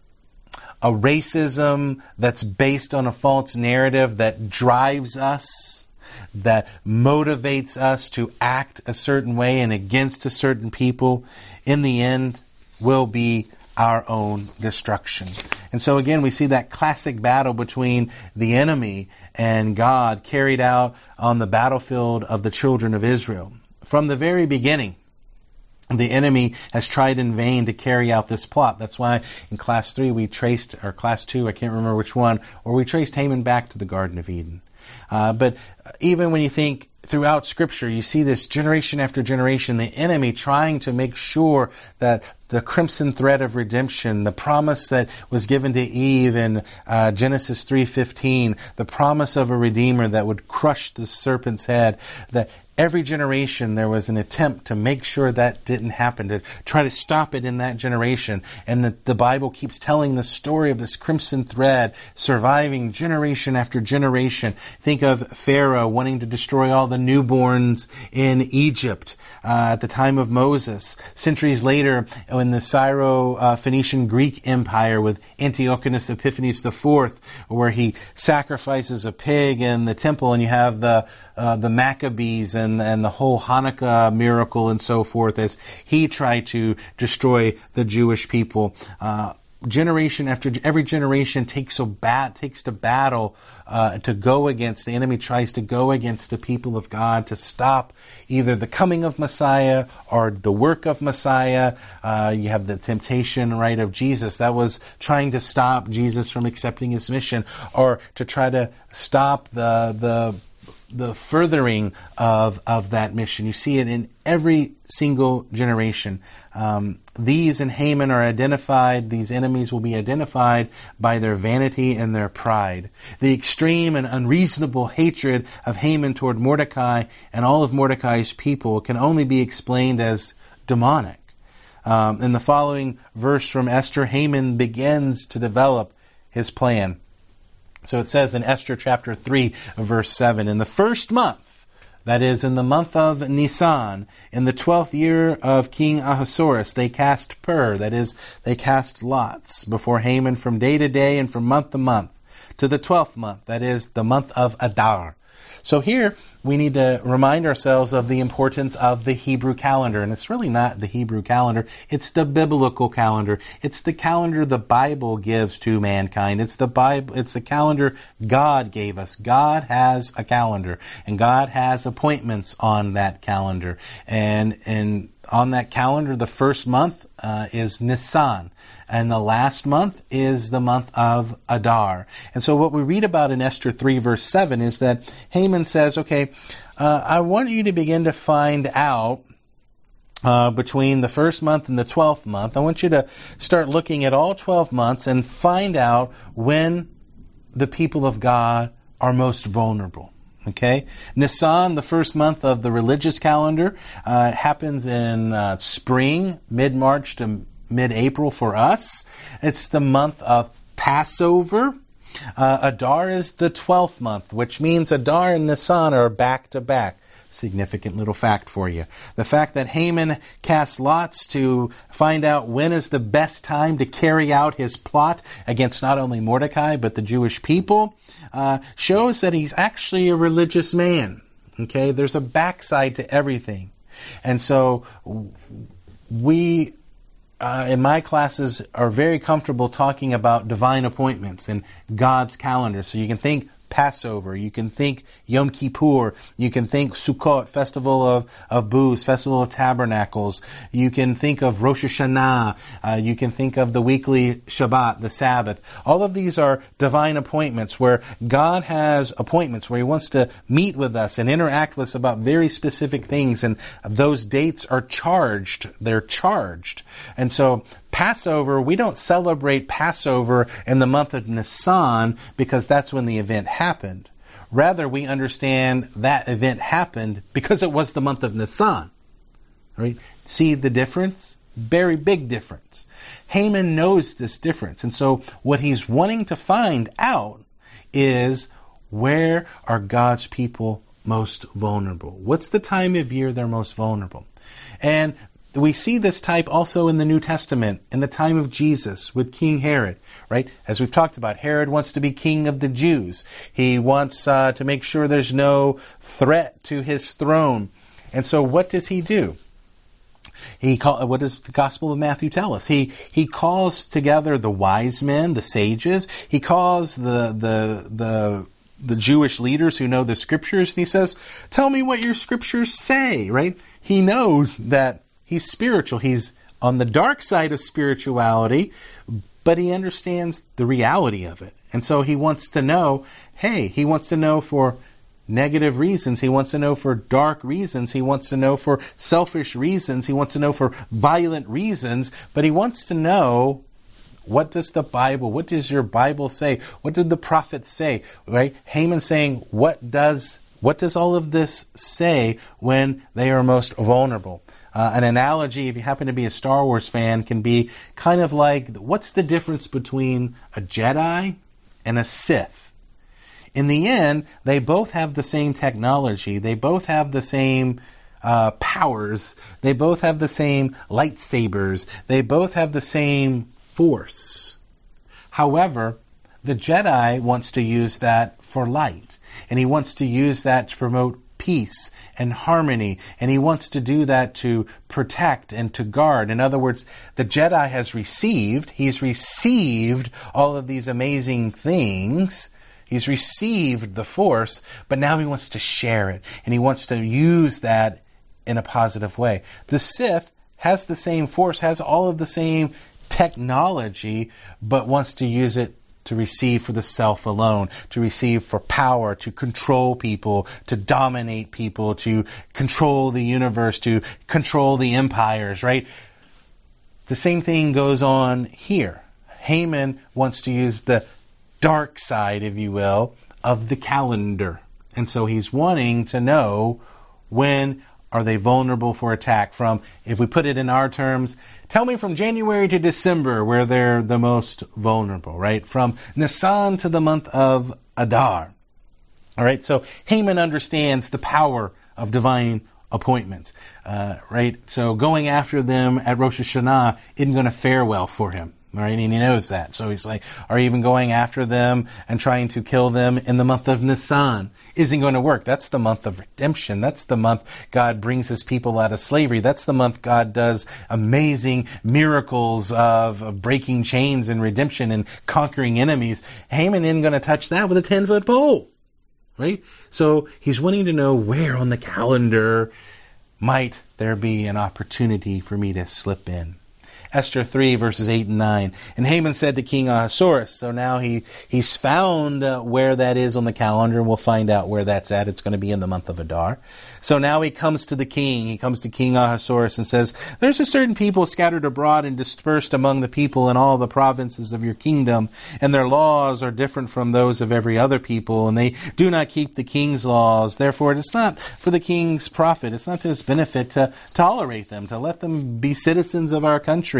a racism that's based on a false narrative that drives us, that motivates us to act a certain way and against a certain people, in the end will be our own destruction. And so again, we see that classic battle between the enemy and God carried out on the battlefield of the children of Israel. From the very beginning, the enemy has tried in vain to carry out this plot. That's why in class three we traced, or class two, I can't remember which one, or we traced Haman back to the Garden of Eden. Uh, but even when you think throughout Scripture, you see this generation after generation, the enemy trying to make sure that the crimson thread of redemption, the promise that was given to Eve in uh, Genesis three fifteen, the promise of a Redeemer that would crush the serpent's head, that every generation there was an attempt to make sure that didn't happen, to try to stop it in that generation. And the, the Bible keeps telling the story of this crimson thread surviving generation after generation. Think of Pharaoh wanting to destroy all the newborns in Egypt uh, at the time of Moses. Centuries later, in the Syro-Phoenician Greek Empire with Antiochus Epiphanes the fourth, where he sacrifices a pig in the temple, and you have the uh, the Maccabees and and the whole Hanukkah miracle and so forth, as he tried to destroy the Jewish people. Uh, generation after every generation takes a bat takes to battle uh, to go against the enemy, tries to go against the people of God to stop either the coming of Messiah or the work of Messiah. Uh, you have the temptation, right, of Jesus. That was trying to stop Jesus from accepting his mission, or to try to stop the the the furthering of of that mission. You see it in every single generation. Um, these and Haman are identified, these enemies will be identified by their vanity and their pride. The extreme and unreasonable hatred of Haman toward Mordecai and all of Mordecai's people can only be explained as demonic. Um, in the following verse from Esther, Haman begins to develop his plan. So it says in Esther chapter three, verse seven, "In the first month, that is, in the month of Nisan, in the twelfth year of King Ahasuerus, they cast pur," that is, they cast lots, "before Haman from day to day and from month to month, to the twelfth month, that is, the month of Adar." So here we need to remind ourselves of the importance of the Hebrew calendar. And it's really not the Hebrew calendar. It's the biblical calendar. It's the calendar the Bible gives to mankind. It's the Bible, it's the calendar God gave us. God has a calendar, and God has appointments on that calendar. And, and on that calendar, the first month uh, is Nisan, and the last month is the month of Adar. And so what we read about in Esther three verse seven is that Haman says, okay, uh, I want you to begin to find out uh, between the first month and the twelfth month. I want you to start looking at all twelve months and find out when the people of God are most vulnerable. Okay, Nisan, the first month of the religious calendar, uh, happens in uh, spring, mid-March to mid-April for us. It's the month of Passover. Uh, Adar is the twelfth month, which means Adar and Nisan are back to back. Significant little fact for you. The fact that Haman cast lots to find out when is the best time to carry out his plot against not only Mordecai but the Jewish people uh, shows that he's actually a religious man. Okay, there's a backside to everything. And so we, uh, in my classes, are very comfortable talking about divine appointments and God's calendar. So you can think Passover, you can think Yom Kippur, you can think Sukkot, Festival of, of Booths, Festival of Tabernacles, you can think of Rosh Hashanah, uh, you can think of the weekly Shabbat, the Sabbath. All of these are divine appointments where God has appointments where He wants to meet with us and interact with us about very specific things, and those dates are charged. They're charged. And so Passover, we don't celebrate Passover in the month of Nisan because that's when the event happened. Rather, we understand that event happened because it was the month of Nisan. Right? See the difference? Very big difference. Haman knows this difference. And so what he's wanting to find out is, where are God's people most vulnerable? What's the time of year they're most vulnerable? And we see this type also in the New Testament, in the time of Jesus with King Herod, right? As we've talked about, Herod wants to be king of the Jews. He wants uh, to make sure there's no threat to his throne. And so what does he do? He call, what does the Gospel of Matthew tell us? He he calls together the wise men, the sages. He calls the the the the Jewish leaders who know the scriptures, and he says, "Tell me what your scriptures say." Right? He knows that he's spiritual. He's on the dark side of spirituality, but he understands the reality of it. And so he wants to know, hey, he wants to know for negative reasons. He wants to know for dark reasons. He wants to know for selfish reasons. He wants to know for violent reasons. But he wants to know, what does the Bible, what does your Bible say? What did the prophets say? Right? Haman saying, what does What does all of this say when they are most vulnerable? Uh, an analogy, if you happen to be a Star Wars fan, can be kind of like, what's the difference between a Jedi and a Sith? In the end, they both have the same technology. They both have the same uh, powers. They both have the same lightsabers. They both have the same force. However, the Jedi wants to use that for light. And he wants to use that to promote peace and harmony. And he wants to do that to protect and to guard. In other words, the Jedi has received, he's received all of these amazing things. He's received the Force, but now he wants to share it. And he wants to use that in a positive way. The Sith has the same Force, has all of the same technology, but wants to use it to receive for the self alone, to receive for power, to control people, to dominate people, to control the universe, to control the empires, right? The same thing goes on here. Haman wants to use the dark side, if you will, of the calendar. And so he's wanting to know, when are they vulnerable for attack? From, if we put it in our terms, tell me from January to December where they're the most vulnerable, right? From Nisan to the month of Adar. All right, so Haman understands the power of divine appointments, uh, right? So going after them at Rosh Hashanah isn't going to fare well for him. Right? And he knows that. So he's like, or even going after them and trying to kill them in the month of Nisan isn't going to work. That's the month of redemption. That's the month God brings His people out of slavery. That's the month God does amazing miracles of, of breaking chains and redemption and conquering enemies. Haman isn't going to touch that with a ten-foot pole. Right? So he's wanting to know, where on the calendar might there be an opportunity for me to slip in. Esther three, verses eight and nine. And Haman said to King Ahasuerus, so now he he's found uh, where that is on the calendar, and we'll find out where that's at. It's going to be in the month of Adar. So now he comes to the king. He comes to King Ahasuerus and says, there's a certain people scattered abroad and dispersed among the people in all the provinces of your kingdom, and their laws are different from those of every other people, and they do not keep the king's laws. Therefore, it is not for the king's profit, it's not to his benefit to tolerate them, to let them be citizens of our country,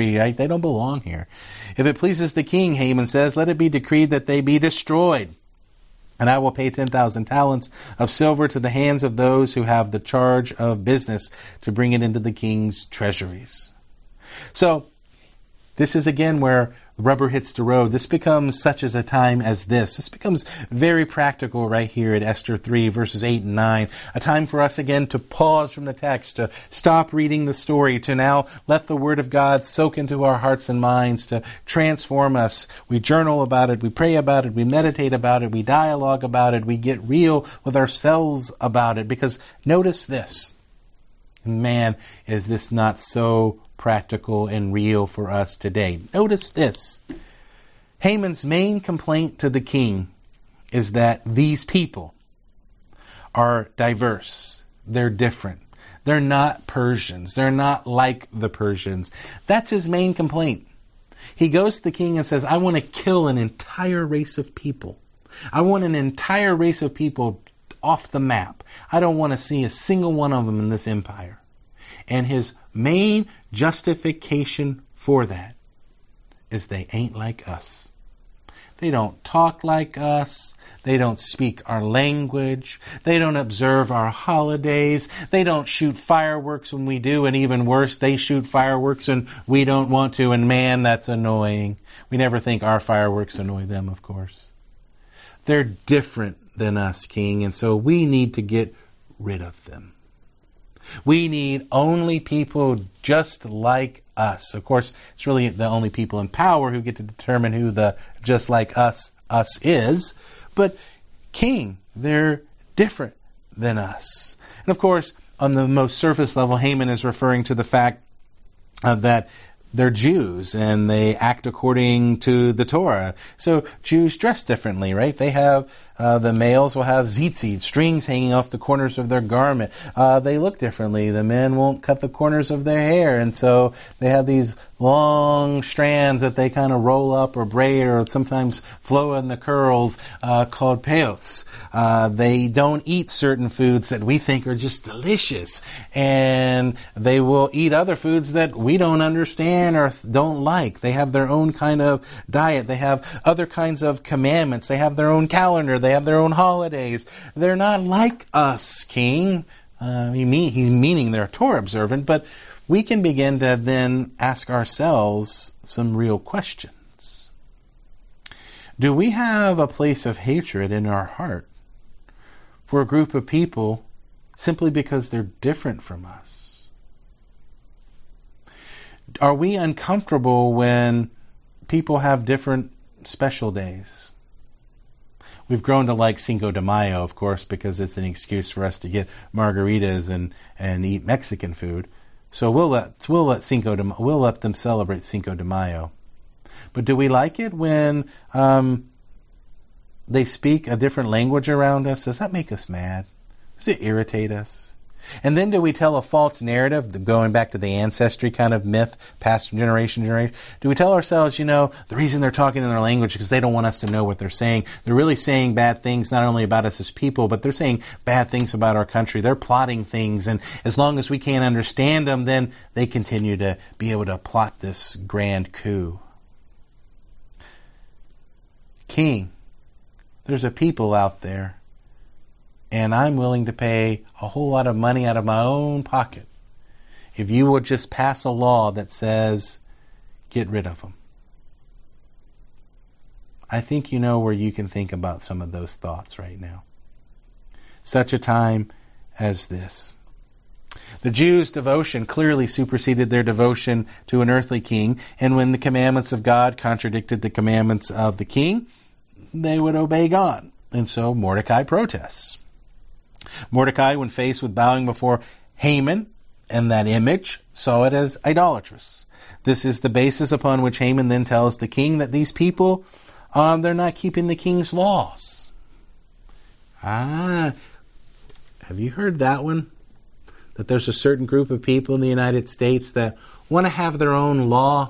country, right? They don't belong here. If it pleases the king, Haman says, let it be decreed that they be destroyed. And I will pay ten thousand talents of silver to the hands of those who have the charge of business to bring it into the king's treasuries. So, this is again where rubber hits the road. This becomes such as a time as this. This becomes very practical right here at Esther three, verses eight and nine. A time for us again to pause from the text, to stop reading the story, to now let the Word of God soak into our hearts and minds, to transform us. We journal about it, we pray about it, we meditate about it, we dialogue about it, we get real with ourselves about it. Because notice this. Man, is this not so practical and real for us today. Notice this. Haman's main complaint to the king is that these people are diverse. They're different. They're not Persians. They're not like the Persians. That's his main complaint. He goes to the king and says, I want to kill an entire race of people. I want an entire race of people off the map. I don't want to see a single one of them in this empire. And his main justification for that is they ain't like us. They don't talk like us. They don't speak our language. They don't observe our holidays. They don't shoot fireworks when we do, and even worse, they shoot fireworks and we don't want to, and man, that's annoying. We never think our fireworks annoy them, of course. They're different than us, King, and so we need to get rid of them. We need only people just like us. Of course, it's really the only people in power who get to determine who the just like us us is. But king, they're different than us. And of course, on the most surface level, Haman is referring to the fact uh, that they're Jews and they act according to the Torah. So Jews dress differently, right? They have, uh, the males will have tzitzit, strings hanging off the corners of their garment. Uh, they look differently. The men won't cut the corners of their hair. And so they have these long strands that they kind of roll up or braid or sometimes flow in the curls, uh, called peoths. Uh, they don't eat certain foods that we think are just delicious. And they will eat other foods that we don't understand or don't like. They have their own kind of diet. They have other kinds of commandments. They have their own calendar. They have their own holidays. They're not like us, King. Uh, he mean, he's meaning they're Torah observant, but we can begin to then ask ourselves some real questions. Do we have a place of hatred in our heart for a group of people simply because they're different from us? Are we uncomfortable when people have different special days? We've grown to like Cinco de Mayo, of course, because it's an excuse for us to get margaritas and, and eat Mexican food. So we'll let we'll let Cinco de we'll let them celebrate Cinco de Mayo. But do we like it when um, they speak a different language around us? Does that make us mad? Does it irritate us? And then do we tell a false narrative, going back to the ancestry kind of myth, passed from generation to generation? Do we tell ourselves, you know, the reason they're talking in their language is because they don't want us to know what they're saying. They're really saying bad things, not only about us as people, but they're saying bad things about our country. They're plotting things, and as long as we can't understand them, then they continue to be able to plot this grand coup. King, there's a people out there, and I'm willing to pay a whole lot of money out of my own pocket if you would just pass a law that says, get rid of them. I think you know where you can think about some of those thoughts right now. Such a time as this. The Jews' devotion clearly superseded their devotion to an earthly king, and when the commandments of God contradicted the commandments of the king, they would obey God. And so Mordecai protests. Mordecai, when faced with bowing before Haman and that image, saw it as idolatrous. This is the basis upon which Haman then tells the king that these people, um, they're not keeping the king's laws. Ah, have you heard that one? That there's a certain group of people in the United States that want to have their own law,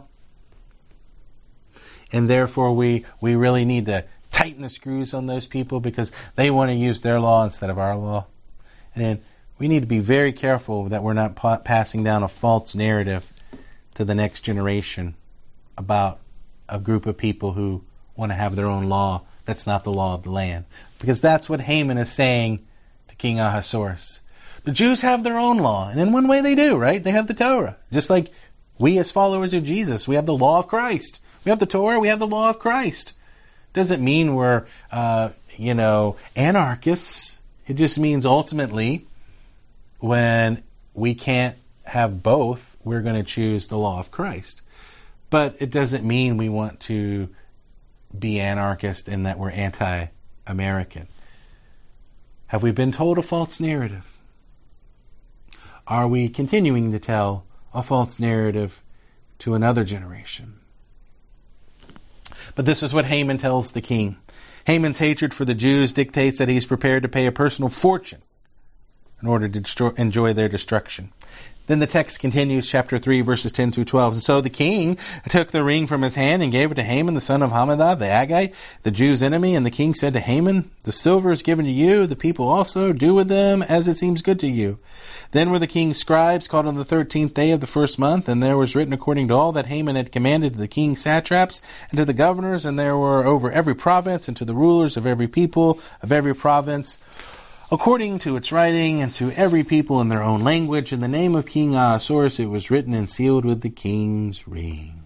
and therefore we, we really need to tighten the screws on those people because they want to use their law instead of our law. And we need to be very careful that we're not pa- passing down a false narrative to the next generation about a group of people who want to have their own law that's not the law of the land. Because that's what Haman is saying to King Ahasuerus. The Jews have their own law, and in one way they do, right? They have the Torah. Just like we as followers of Jesus, we have the law of Christ. We have the Torah, we have the law of Christ. Doesn't mean we're, uh, you know, anarchists. It just means ultimately when we can't have both, we're going to choose the law of Christ. But it doesn't mean we want to be anarchist in that we're anti-American. Have we been told a false narrative? Are we continuing to tell a false narrative to another generation? But this is what Haman tells the king. Haman's hatred for the Jews dictates that he's prepared to pay a personal fortune in order to destroy, enjoy their destruction. Then the text continues, chapter three, verses ten through twelve. And so the king took the ring from his hand and gave it to Haman, the son of Hammedatha, the Agagite, the Jews' enemy. And the king said to Haman, the silver is given to you, the people also. Do with them as it seems good to you. Then were the king's scribes called on the thirteenth day of the first month, and there was written according to all that Haman had commanded to the king's satraps and to the governors, and there were over every province and to the rulers of every people of every province, according to its writing, and to every people in their own language. In the name of King Ahasuerus it was written and sealed with the king's ring.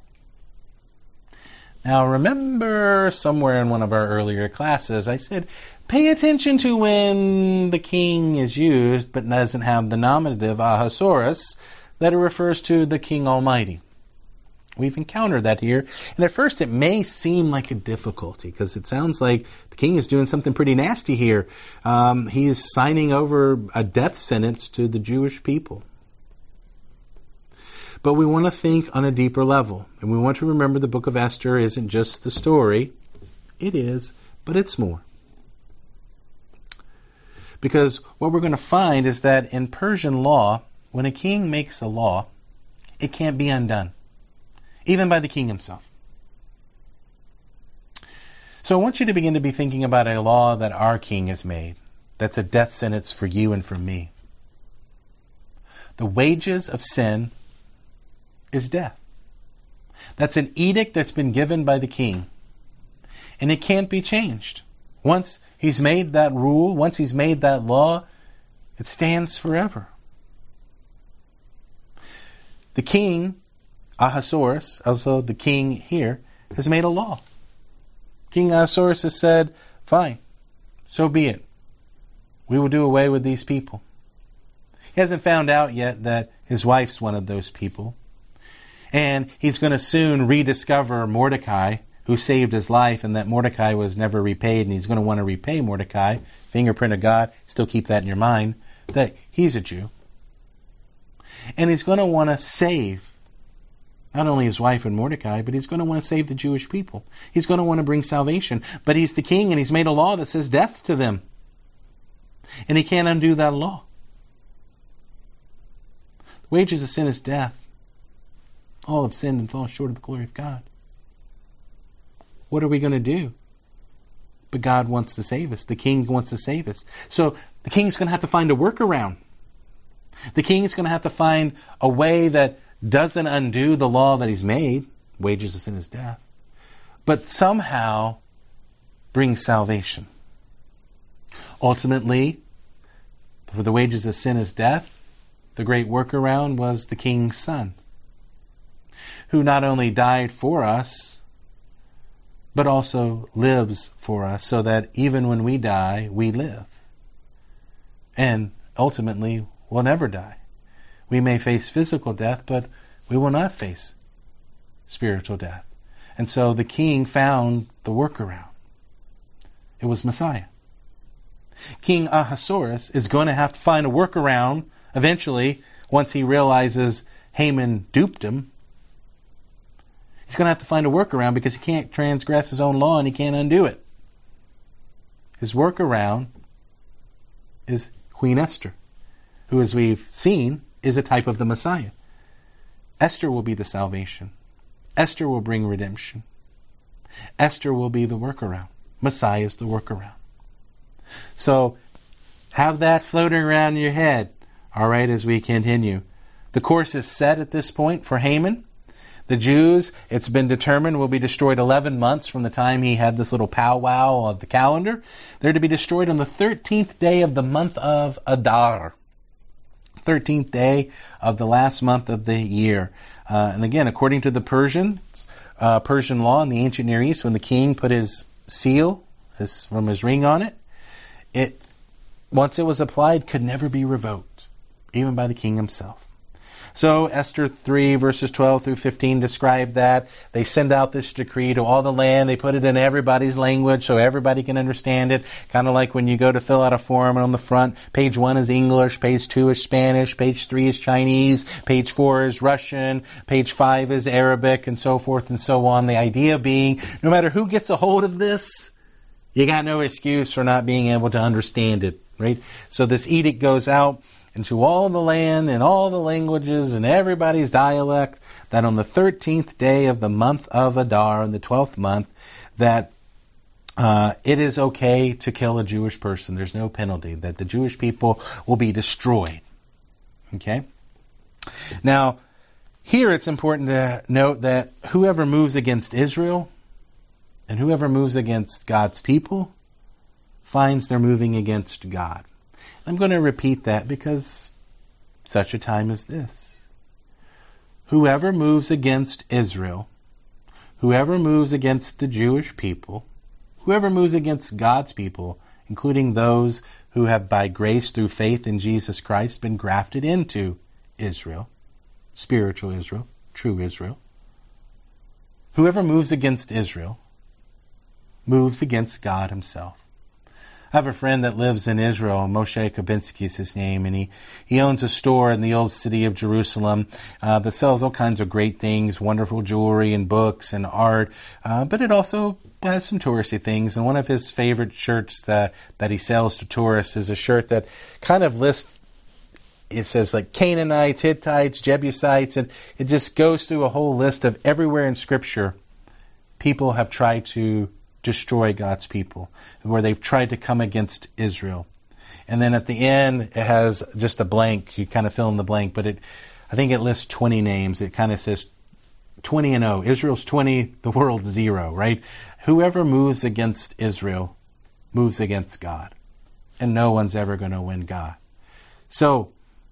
Now remember, somewhere in one of our earlier classes, I said, pay attention to when the king is used, but doesn't have the nominative Ahasuerus, that it refers to the King Almighty. We've encountered that here, and at first it may seem like a difficulty, because it sounds like the king is doing something pretty nasty here. Um, he's signing over a death sentence to the Jewish people. But we want to think on a deeper level, and we want to remember the book of Esther isn't just the story. It is, but it's more. Because what we're going to find is that in Persian law, when a king makes a law, it can't be undone, even by the king himself. So I want you to begin to be thinking about a law that our king has made, that's a death sentence for you and for me. The wages of sin is death. That's an edict that's been given by the king, and it can't be changed. Once he's made that rule, once he's made that law, it stands forever. The king, Ahasuerus, also the king here, has made a law. King Ahasuerus has said, fine, so be it. We will do away with these people. He hasn't found out yet that his wife's one of those people. And he's going to soon rediscover Mordecai, who saved his life, and that Mordecai was never repaid, and he's going to want to repay Mordecai, fingerprint of God, still keep that in your mind, that he's a Jew. And he's going to want to save not only his wife and Mordecai, but he's going to want to save the Jewish people. He's going to want to bring salvation. But he's the king, and he's made a law that says death to them. And he can't undo that law. The wages of sin is death. All have sinned and fallen short of the glory of God. What are we going to do? But God wants to save us. The king wants to save us. So the king's going to have to find a workaround. The king's going to have to find a way that doesn't undo the law that he's made, wages of sin is death, but somehow brings salvation. Ultimately, for the wages of sin is death, the great workaround was the king's son, who not only died for us, but also lives for us, so that even when we die, we live. And ultimately, we'll never die. We may face physical death, but we will not face spiritual death. And so the king found the workaround. It was Messiah. King Ahasuerus is going to have to find a workaround eventually, once he realizes Haman duped him. He's going to have to find a workaround because he can't transgress his own law and he can't undo it. His workaround is Queen Esther, who, as we've seen, is a type of the Messiah. Esther will be the salvation. Esther will bring redemption. Esther will be the workaround. Messiah is the workaround. So, have that floating around in your head, all right, as we continue. The course is set at this point for Haman. The Jews, it's been determined, will be destroyed eleven months from the time he had this little powwow of the calendar. They're to be destroyed on the thirteenth day of the month of Adar. thirteenth day of the last month of the year. Uh, and again, according to the Persians, uh, Persian law in the ancient Near East, when the king put his seal his, from his ring on it, it, once it was applied, could never be revoked, even by the king himself. So Esther three verses twelve through fifteen describe that. They send out this decree to all the land. They put it in everybody's language so everybody can understand it. Kind of like when you go to fill out a form and on the front, page one is English, page two is Spanish, page three is Chinese, page four is Russian, page five is Arabic, and so forth and so on. The idea being, no matter who gets a hold of this, you got no excuse for not being able to understand it, right? So this edict goes out into all the land and all the languages and everybody's dialect, that on the thirteenth day of the month of Adar, in the twelfth month, that uh, it is okay to kill a Jewish person. There's no penalty, that the Jewish people will be destroyed. Okay? Now, here it's important to note that whoever moves against Israel and whoever moves against God's people finds they're moving against God. I'm going to repeat that because such a time as this. Whoever moves against Israel, whoever moves against the Jewish people, whoever moves against God's people, including those who have by grace through faith in Jesus Christ been grafted into Israel, spiritual Israel, true Israel, whoever moves against Israel moves against God himself. I have a friend that lives in Israel. Moshe Kabinsky is his name, and he, he owns a store in the old city of Jerusalem uh, that sells all kinds of great things, wonderful jewelry and books and art, uh, but it also has some touristy things. And one of his favorite shirts that, that he sells to tourists is a shirt that kind of lists, it says like Canaanites, Hittites, Jebusites, and it just goes through a whole list of everywhere in Scripture people have tried to destroy God's people, where they've tried to come against Israel. And then at the end, it has just a blank. You kind of fill in the blank, but it, I think it lists twenty names. It kind of says twenty and oh. Israel's twenty, the world's zero, right? Whoever moves against Israel moves against God. And no one's ever going to win God. So,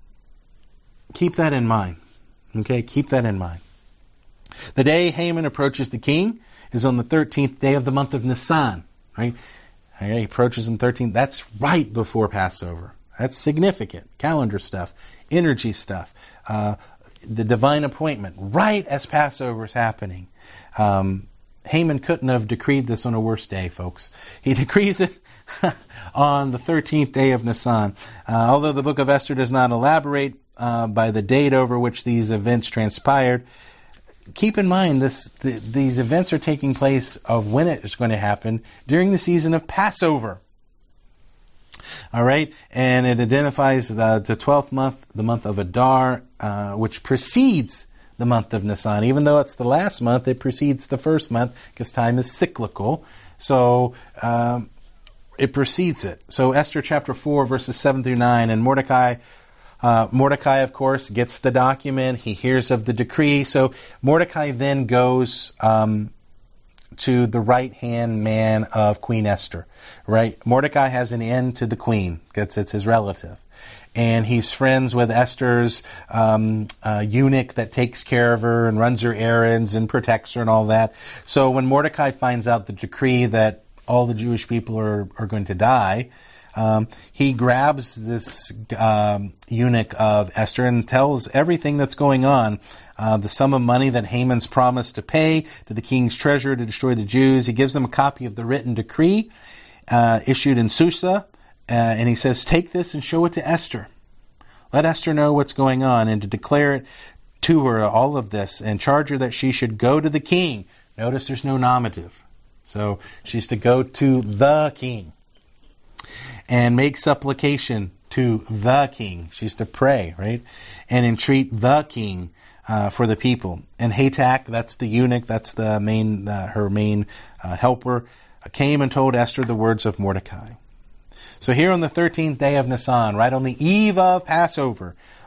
keep that in mind. Okay, keep that in mind. The day Haman approaches the king is on the thirteenth day of the month of Nisan, right? He approaches on the thirteenth. That's right before Passover. That's significant. Calendar stuff, energy stuff, uh, the divine appointment, right as Passover is happening. Um, Haman couldn't have decreed this on a worse day, folks. He decrees it on the thirteenth day of Nisan. Uh, although the book of Esther does not elaborate uh, by the date over which these events transpired, keep in mind this the, these events are taking place of when it is going to happen during the season of Passover. All right, and it identifies the, the twelfth month, the month of Adar, uh, which precedes the month of Nisan. Even though it's the last month, it precedes the first month because time is cyclical. So um, it precedes it. So Esther chapter four, verses seven through nine, and Mordecai. Uh, Mordecai, of course, gets the document. He hears of the decree. So Mordecai then goes um, to the right-hand man of Queen Esther, right? Mordecai has an end to the queen. It's, it's his relative. And he's friends with Esther's um, uh, eunuch that takes care of her and runs her errands and protects her and all that. So when Mordecai finds out the decree that all the Jewish people are, are going to die, Um, he grabs this um, eunuch of Esther and tells everything that's going on. Uh, the sum of money that Haman's promised to pay to the king's treasurer to destroy the Jews. He gives them a copy of the written decree uh, issued in Susa, uh, and he says, take this and show it to Esther. Let Esther know what's going on, and to declare it to her, all of this, and charge her that she should go to the king. Notice there's no nominative. So she's to go to the king and make supplication to the king. She's to pray, right? And entreat the king uh, for the people. And Hatak, that's the eunuch, that's the main, uh, her main uh, helper, uh, came and told Esther the words of Mordecai. So here on the thirteenth day of Nisan, right on the eve of Passover,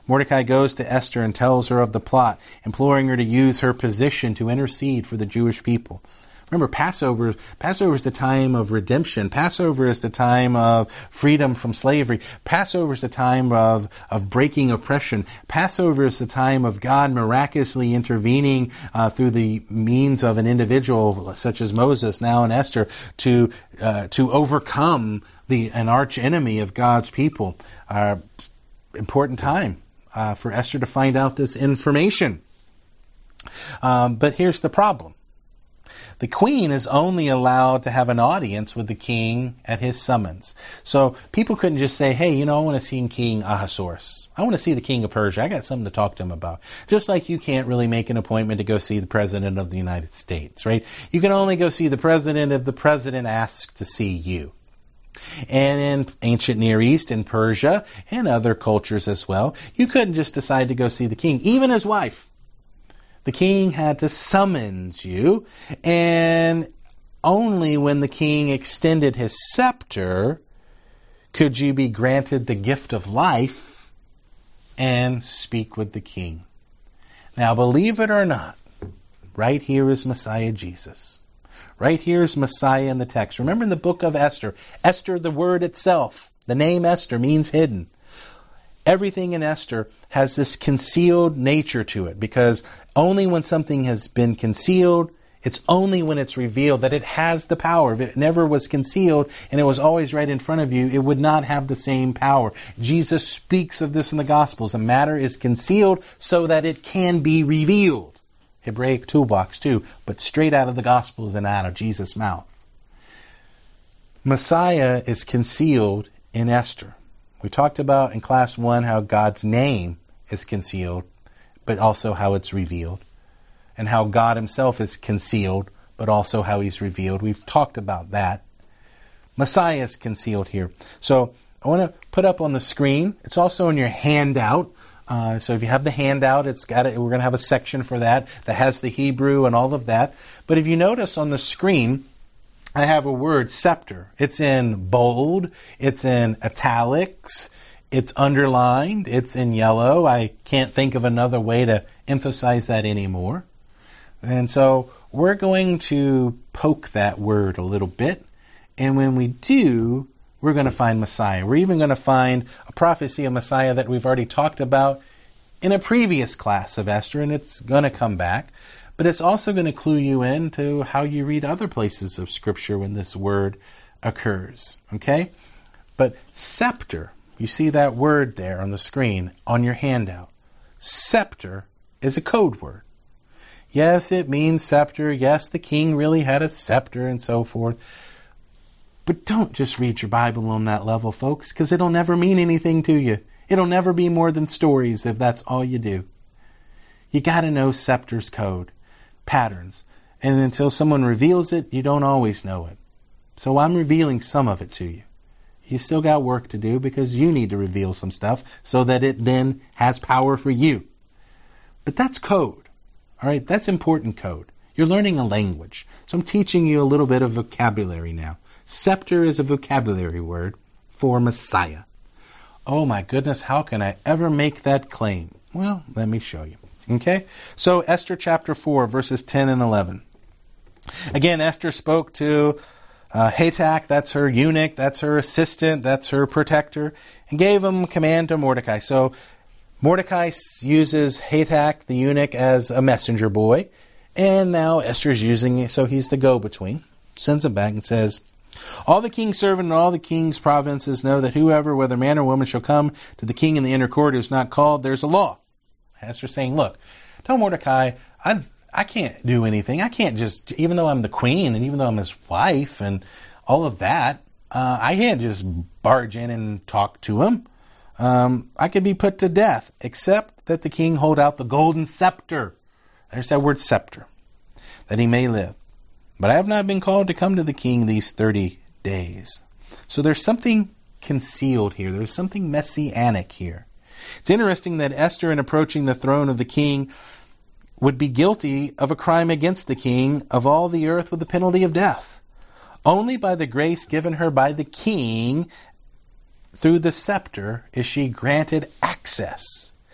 Mordecai goes to Esther and tells her of the plot, imploring her to use her position to intercede for the Jewish people. Remember, Passover, Passover is the time of redemption. Passover is the time of freedom from slavery. Passover is the time of, of breaking oppression. Passover is the time of God miraculously intervening uh, through the means of an individual such as Moses, now in Esther, to uh, to overcome the an arch enemy of God's people. Uh, important time uh, for Esther to find out this information. Um, but here's the problem. The queen is only allowed to have an audience with the king at his summons. So people couldn't just say, hey, you know, I want to see King Ahasuerus. I want to see the king of Persia. I got something to talk to him about. Just like you can't really make an appointment to go see the president of the United States, right? You can only go see the president if the president asks to see you. And in ancient Near East and Persia and other cultures as well, you couldn't just decide to go see the king, even his wife. The king had to summons you, and only when the king extended his scepter could you be granted the gift of life and speak with the king. Now, believe it or not, right here is Messiah Jesus. Right here is Messiah in the text. Remember in the book of Esther, Esther, the word itself, the name Esther means hidden. Everything in Esther has this concealed nature to it, because only when something has been concealed, it's only when it's revealed that it has the power. If it never was concealed and it was always right in front of you, it would not have the same power. Jesus speaks of this in the Gospels. A matter is concealed so that it can be revealed. Hebraic toolbox too, but straight out of the Gospels and out of Jesus' mouth. Messiah is concealed in Esther. We talked about in class one how God's name is concealed, but also how it's revealed. And how God himself is concealed, but also how he's revealed. We've talked about that. Messiah is concealed here. So I want to put up on the screen. It's also in your handout. Uh, so if you have the handout, it's got it. We're going to have a section for that that has the Hebrew and all of that. But if you notice on the screen, I have a word, scepter. It's in bold. It's in italics. It's underlined. It's in yellow. I can't think of another way to emphasize that anymore. And so we're going to poke that word a little bit. And when we do, we're going to find Messiah. We're even going to find a prophecy of Messiah that we've already talked about in a previous class of Esther, and it's going to come back. But it's also going to clue you in to how you read other places of Scripture when this word occurs. Okay? But scepter, you see that word there on the screen on your handout. Scepter is a code word. Yes, it means scepter. Yes, the king really had a scepter and so forth. But don't just read your Bible on that level, folks, because it'll never mean anything to you. It'll never be more than stories if that's all you do. You got to know scepter's code, patterns. And until someone reveals it, you don't always know it. So I'm revealing some of it to you. You still got work to do because you need to reveal some stuff so that it then has power for you. But that's code. All right, that's important code. You're learning a language. So I'm teaching you a little bit of vocabulary now. Scepter is a vocabulary word for Messiah. Oh my goodness, how can I ever make that claim? Well, let me show you. Okay? So Esther chapter four, verses ten and eleven. Again, Esther spoke to uh, Hatak, that's her eunuch, that's her assistant, that's her protector, and gave him command to Mordecai. So Mordecai uses Hatak, the eunuch, as a messenger boy, and now Esther's using it, so he's the go-between. Sends him back and says, all the king's servant and all the king's provinces know that whoever, whether man or woman, shall come to the king in the inner court who is not called, there's a law. Esther's saying, look, tell Mordecai, I I can't do anything. I can't just, even though I'm the queen and even though I'm his wife and all of that, uh, I can't just barge in and talk to him. Um, I could be put to death, except that the king hold out the golden scepter. There's that word scepter, that he may live. But I have not been called to come to the king these thirty days. So there's something concealed here. There's something messianic here. It's interesting that Esther, in approaching the throne of the king, would be guilty of a crime against the king of all the earth with the penalty of death. Only by the grace given her by the king through the scepter is she granted access.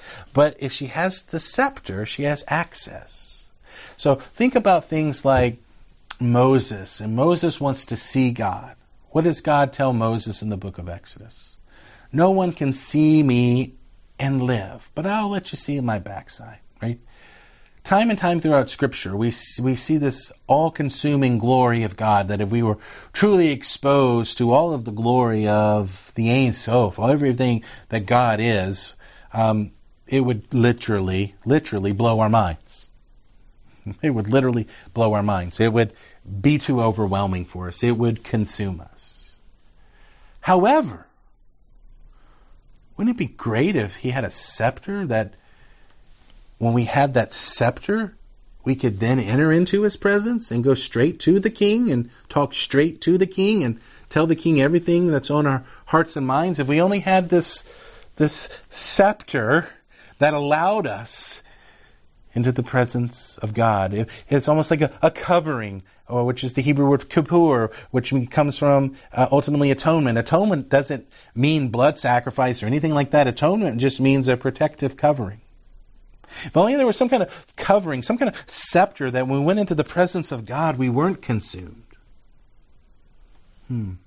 But if she has the scepter, she has access. So think about things like Moses, and Moses wants to see God. What does God tell Moses in the book of Exodus? No one can see me and live, but I'll let you see my backside, right? Time and time throughout Scripture, we we see this all-consuming glory of God, that if we were truly exposed to all of the glory of the Ein Sof, everything that God is, um, it would literally, literally blow our minds. It would literally blow our minds. It would be too overwhelming for us. It would consume us. However, wouldn't it be great if he had a scepter that when we had that scepter, we could then enter into his presence and go straight to the king and talk straight to the king and tell the king everything that's on our hearts and minds? If we only had this, this scepter that allowed us into the presence of God. It, it's almost like a, a covering, or which is the Hebrew word kippur, which comes from uh, ultimately atonement. Atonement doesn't mean blood sacrifice or anything like that. Atonement just means a protective covering. If only there was some kind of covering, some kind of scepter that when we went into the presence of God, we weren't consumed. Hmm.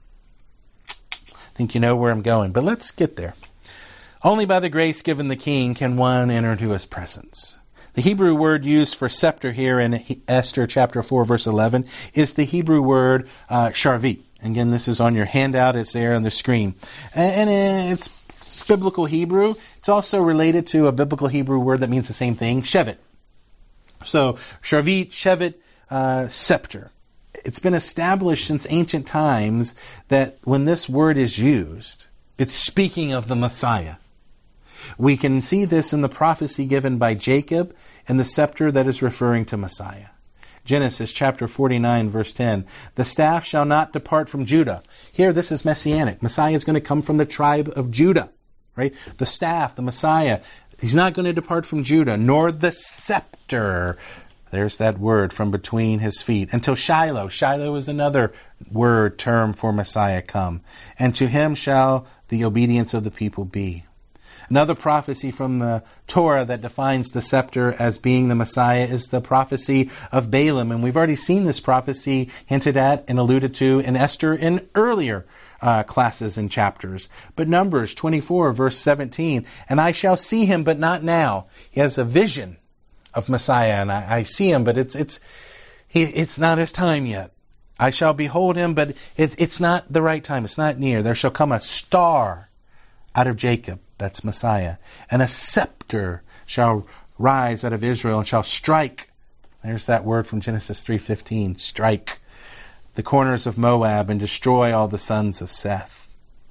I think you know where I'm going, but let's get there. Only by the grace given the king can one enter into his presence. The Hebrew word used for scepter here in Esther chapter four, verse eleven, is the Hebrew word uh, sharvit. Again, this is on your handout. It's there on the screen. And, and it's biblical Hebrew. It's also related to a biblical Hebrew word that means the same thing, shevet. So, sharvit, shevet, uh, scepter. It's been established since ancient times that when this word is used, it's speaking of the Messiah. We can see this in the prophecy given by Jacob and the scepter that is referring to Messiah. Genesis chapter forty-nine, verse ten. The staff shall not depart from Judah. Here, this is messianic. Messiah is going to come from the tribe of Judah. Right? The staff, the Messiah, he's not going to depart from Judah, nor the scepter. There's that word, from between his feet. Until Shiloh. Shiloh is another word, term for Messiah come. And to him shall the obedience of the people be. Another prophecy from the Torah that defines the scepter as being the Messiah is the prophecy of Balaam. And we've already seen this prophecy hinted at and alluded to in Esther in earlier Uh, classes and chapters. But Numbers twenty-four, verse seventeen, and I shall see him, but not now. He has a vision of Messiah, and I, I see him, but it's it's he, it's not his time yet. I shall behold him, but it's it's not the right time. It's not near. There shall come a star out of Jacob. That's Messiah. And a scepter shall rise out of Israel and shall strike. There's that word from Genesis three fifteen. Strike the corners of Moab and destroy all the sons of Seth.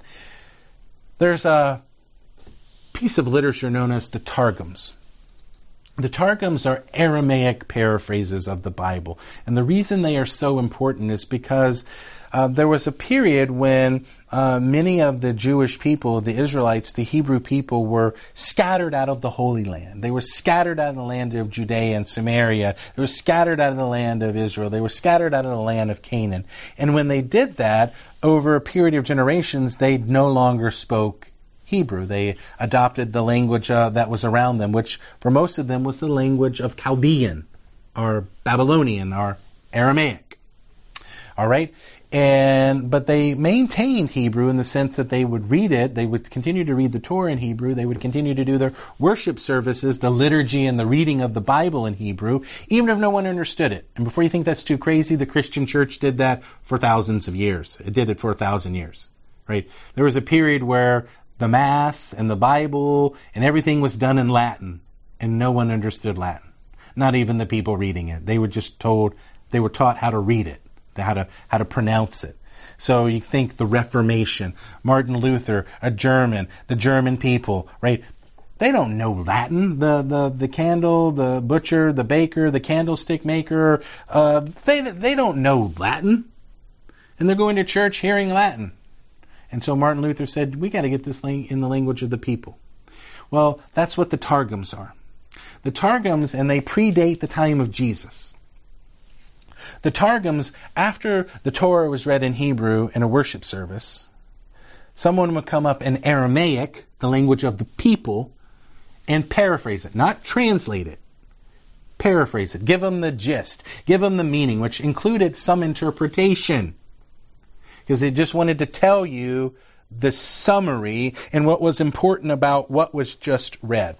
There's a piece of literature known as the Targums. The Targums are Aramaic paraphrases of the Bible. And the reason they are so important is because uh, there was a period when uh, many of the Jewish people, the Israelites, the Hebrew people, were scattered out of the Holy Land. They were scattered out of the land of Judea and Samaria. They were scattered out of the land of Israel. They were scattered out of the land of Canaan. And when they did that, over a period of generations, they no longer spoke Hebrew. They adopted the language uh, that was around them, which for most of them was the language of Chaldean, or Babylonian, or Aramaic. All right? And but they maintained Hebrew in the sense that they would read it, they would continue to read the Torah in Hebrew, they would continue to do their worship services, the liturgy and the reading of the Bible in Hebrew, even if no one understood it. And before you think that's too crazy, the Christian church did that for thousands of years. It did it for a thousand years. Right? There was a period where the Mass and the Bible and everything was done in Latin, and no one understood Latin. Not even the people reading it. They were just told, they were taught how to read it, how to how to pronounce it. So you think the Reformation, Martin Luther, a German, the German people, right? They don't know Latin. The the the candle, the butcher, the baker, the candlestick maker, uh, they they don't know Latin, and they're going to church hearing Latin. And so Martin Luther said, we got to get this in the language of the people. Well, that's what the Targums are. The Targums, and they predate the time of Jesus. The Targums, after the Torah was read in Hebrew in a worship service, someone would come up in Aramaic, the language of the people, and paraphrase it, not translate it. Paraphrase it. Give them the gist. Give them the meaning, which included some interpretation. Because they just wanted to tell you the summary and what was important about what was just read.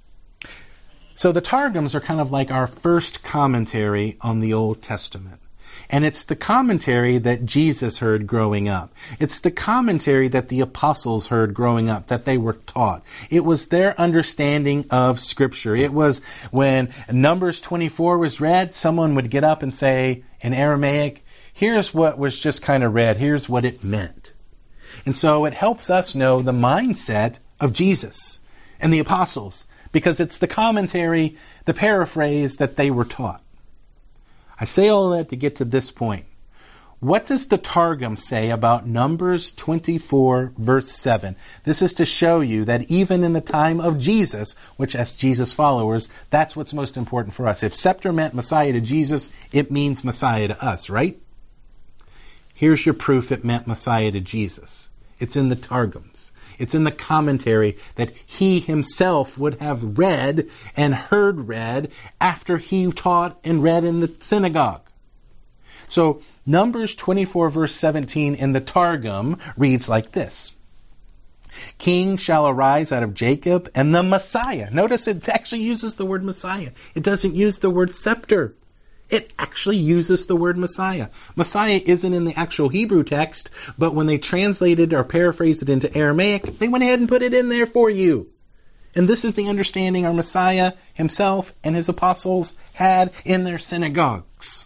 So the Targums are kind of like our first commentary on the Old Testament. And it's the commentary that Jesus heard growing up. It's the commentary that the apostles heard growing up, that they were taught. It was their understanding of Scripture. It was when Numbers twenty-four was read, someone would get up and say in Aramaic, here's what was just kind of read. Here's what it meant. And so it helps us know the mindset of Jesus and the apostles, because it's the commentary, the paraphrase that they were taught. I say all that to get to this point. What does the Targum say about Numbers twenty-four, verse seven? This is to show you that even in the time of Jesus, which as Jesus followers, that's what's most important for us. If scepter meant Messiah to Jesus, it means Messiah to us, right? Here's your proof it meant Messiah to Jesus. It's in the Targums. It's in the commentary that he himself would have read and heard read after he taught and read in the synagogue. So Numbers twenty-four verse seventeen in the Targum reads like this. King shall arise out of Jacob, and the Messiah. Notice it actually uses the word Messiah. It doesn't use the word scepter. It actually uses the word Messiah. Messiah isn't in the actual Hebrew text, but when they translated or paraphrased it into Aramaic, they went ahead and put it in there for you. And this is the understanding our Messiah himself and his apostles had in their synagogues.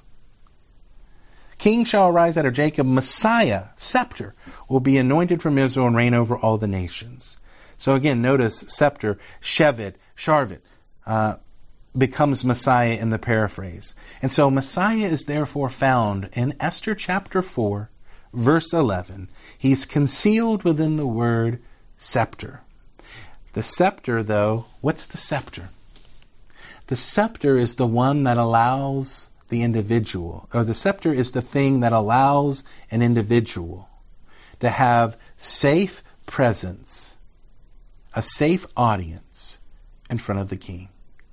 King shall arise out of Jacob, Messiah, scepter, will be anointed from Israel and reign over all the nations. So again, notice scepter, shevet, sharvet, uh, becomes Messiah in the paraphrase. And so Messiah is therefore found in Esther chapter four, verse eleven. He's concealed within the word scepter. The scepter, though, what's the scepter? The scepter is the one that allows the individual, or the scepter is the thing that allows an individual to have safe presence, a safe audience in front of the king.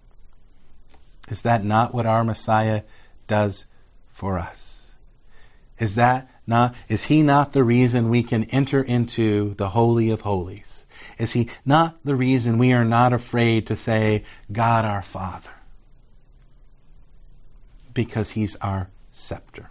Is that not what our Messiah does for us? Is that not, is he not the reason we can enter into the Holy of Holies? Is he not the reason we are not afraid to say, God our Father? Because he's our scepter.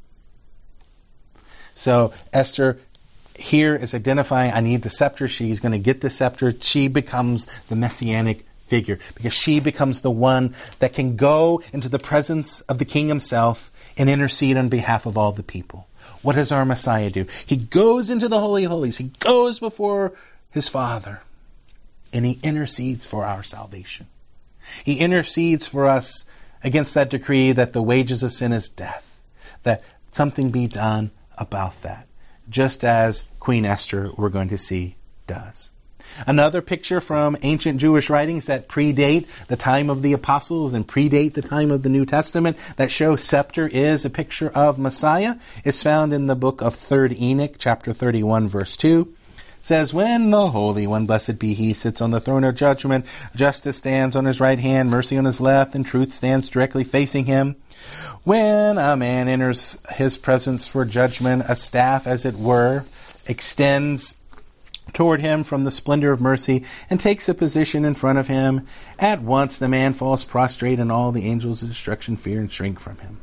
So Esther here is identifying, I need the scepter. She's going to get the scepter. She becomes the messianic figure, because she becomes the one that can go into the presence of the king himself and intercede on behalf of all the people. What does our Messiah do? He goes into the Holy of Holies. He goes before his Father, and he intercedes for our salvation. He intercedes for us against that decree that the wages of sin is death, that something be done about that, just as Queen Esther, we're going to see, does. Another picture from ancient Jewish writings that predate the time of the apostles and predate the time of the New Testament that show scepter is a picture of Messiah is found in the book of Third Enoch, chapter thirty-one, verse two. It says, when the Holy One, blessed be he, sits on the throne of judgment, justice stands on his right hand, mercy on his left, and truth stands directly facing him. When a man enters his presence for judgment, a staff, as it were, extends toward him from the splendor of mercy and takes a position in front of him. At once the man falls prostrate, and all the angels of destruction fear and shrink from him.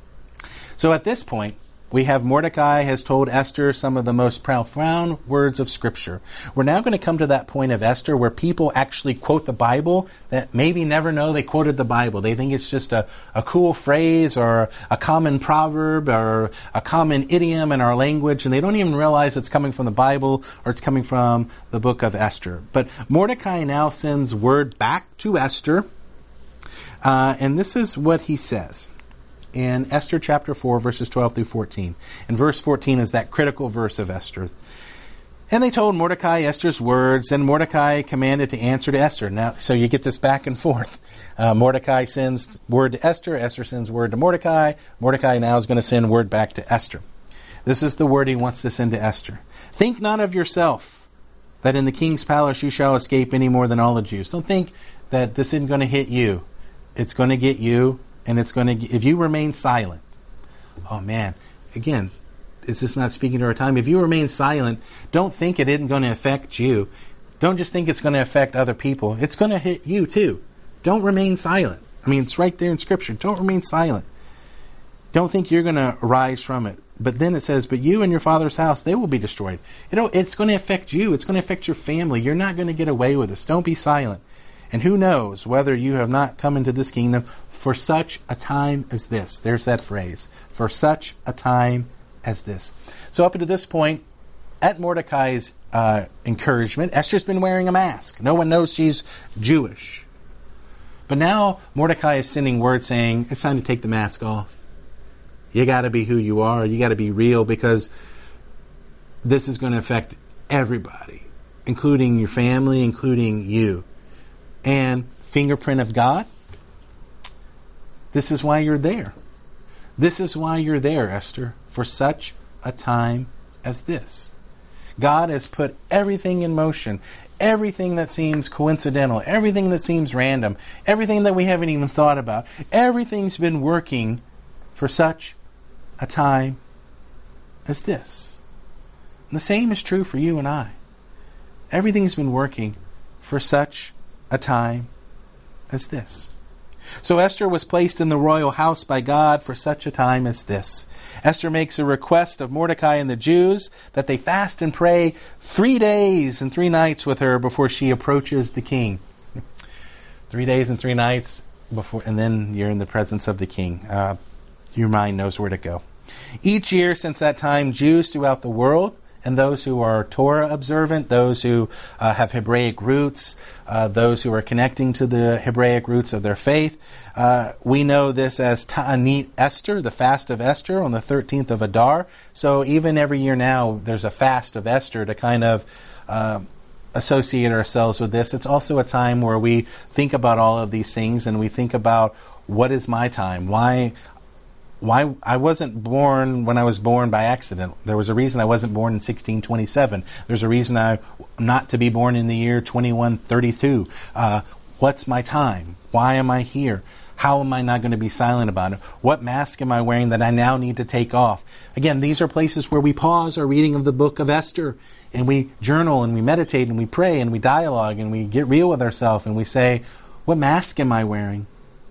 So at this point, we have Mordecai has told Esther some of the most profound words of Scripture. We're now going to come to that point of Esther where people actually quote the Bible that maybe never know they quoted the Bible. They think it's just a, a cool phrase or a common proverb or a common idiom in our language, and they don't even realize it's coming from the Bible or it's coming from the book of Esther. But Mordecai now sends word back to Esther, uh, and this is what he says. In Esther chapter four, verses twelve through fourteen. And verse fourteen is that critical verse of Esther. And they told Mordecai Esther's words, and Mordecai commanded to answer to Esther. Now, so you get this back and forth. Uh, Mordecai sends word to Esther, Esther sends word to Mordecai, Mordecai now is going to send word back to Esther. This is the word he wants to send to Esther. Think not of yourself that in the king's palace you shall escape any more than all the Jews. Don't think that this isn't going to hit you. It's going to get you, and it's going to, if you remain silent. Oh man, again, it's just not speaking to our time. If you remain silent, don't think it isn't going to affect you. Don't just think it's going to affect other people. It's going to hit you too. Don't remain silent. I mean, it's right there in Scripture. Don't remain silent. Don't think you're going to rise from it. But then it says, but you and your father's house, they will be destroyed. You know, it's going to affect you. It's going to affect your family. You're not going to get away with this. Don't be silent. And who knows whether you have not come into this kingdom for such a time as this. There's that phrase. For such a time as this. So up to this point, at Mordecai's uh, encouragement, Esther's been wearing a mask. No one knows she's Jewish. But now Mordecai is sending word saying, it's time to take the mask off. You got to be who you are. You got to be real, because this is going to affect everybody, including your family, including you. And fingerprint of God, this is why you're there. This is why you're there, Esther, for such a time as this. God has put everything in motion. Everything that seems coincidental, everything that seems random, everything that we haven't even thought about, everything's been working for such a time as this. And the same is true for you and I. Everything's been working for such a time as this. So Esther was placed in the royal house by God for such a time as this. Esther makes a request of Mordecai and the Jews that they fast and pray three days and three nights with her before she approaches the king. Three days and three nights before, and then you're in the presence of the king. Uh, your mind knows where to go. Each year since that time, Jews throughout the world, and those who are Torah observant, those who uh, have Hebraic roots, uh, those who are connecting to the Hebraic roots of their faith. Uh, we know this as Ta'anit Esther, the fast of Esther on the thirteenth of Adar. So even every year now, there's a fast of Esther to kind of uh, associate ourselves with this. It's also a time where we think about all of these things, and we think about, what is my time? Why... Why I wasn't born when I was born by accident. There was a reason I wasn't born in sixteen twenty-seven. There's a reason I'm not to be born in the year twenty-one thirty-two. Uh, what's my time? Why am I here? How am I not going to be silent about it? What mask am I wearing that I now need to take off? Again, these are places where we pause our reading of the book of Esther, and we journal and we meditate and we pray and we dialogue and we get real with ourselves and we say, what mask am I wearing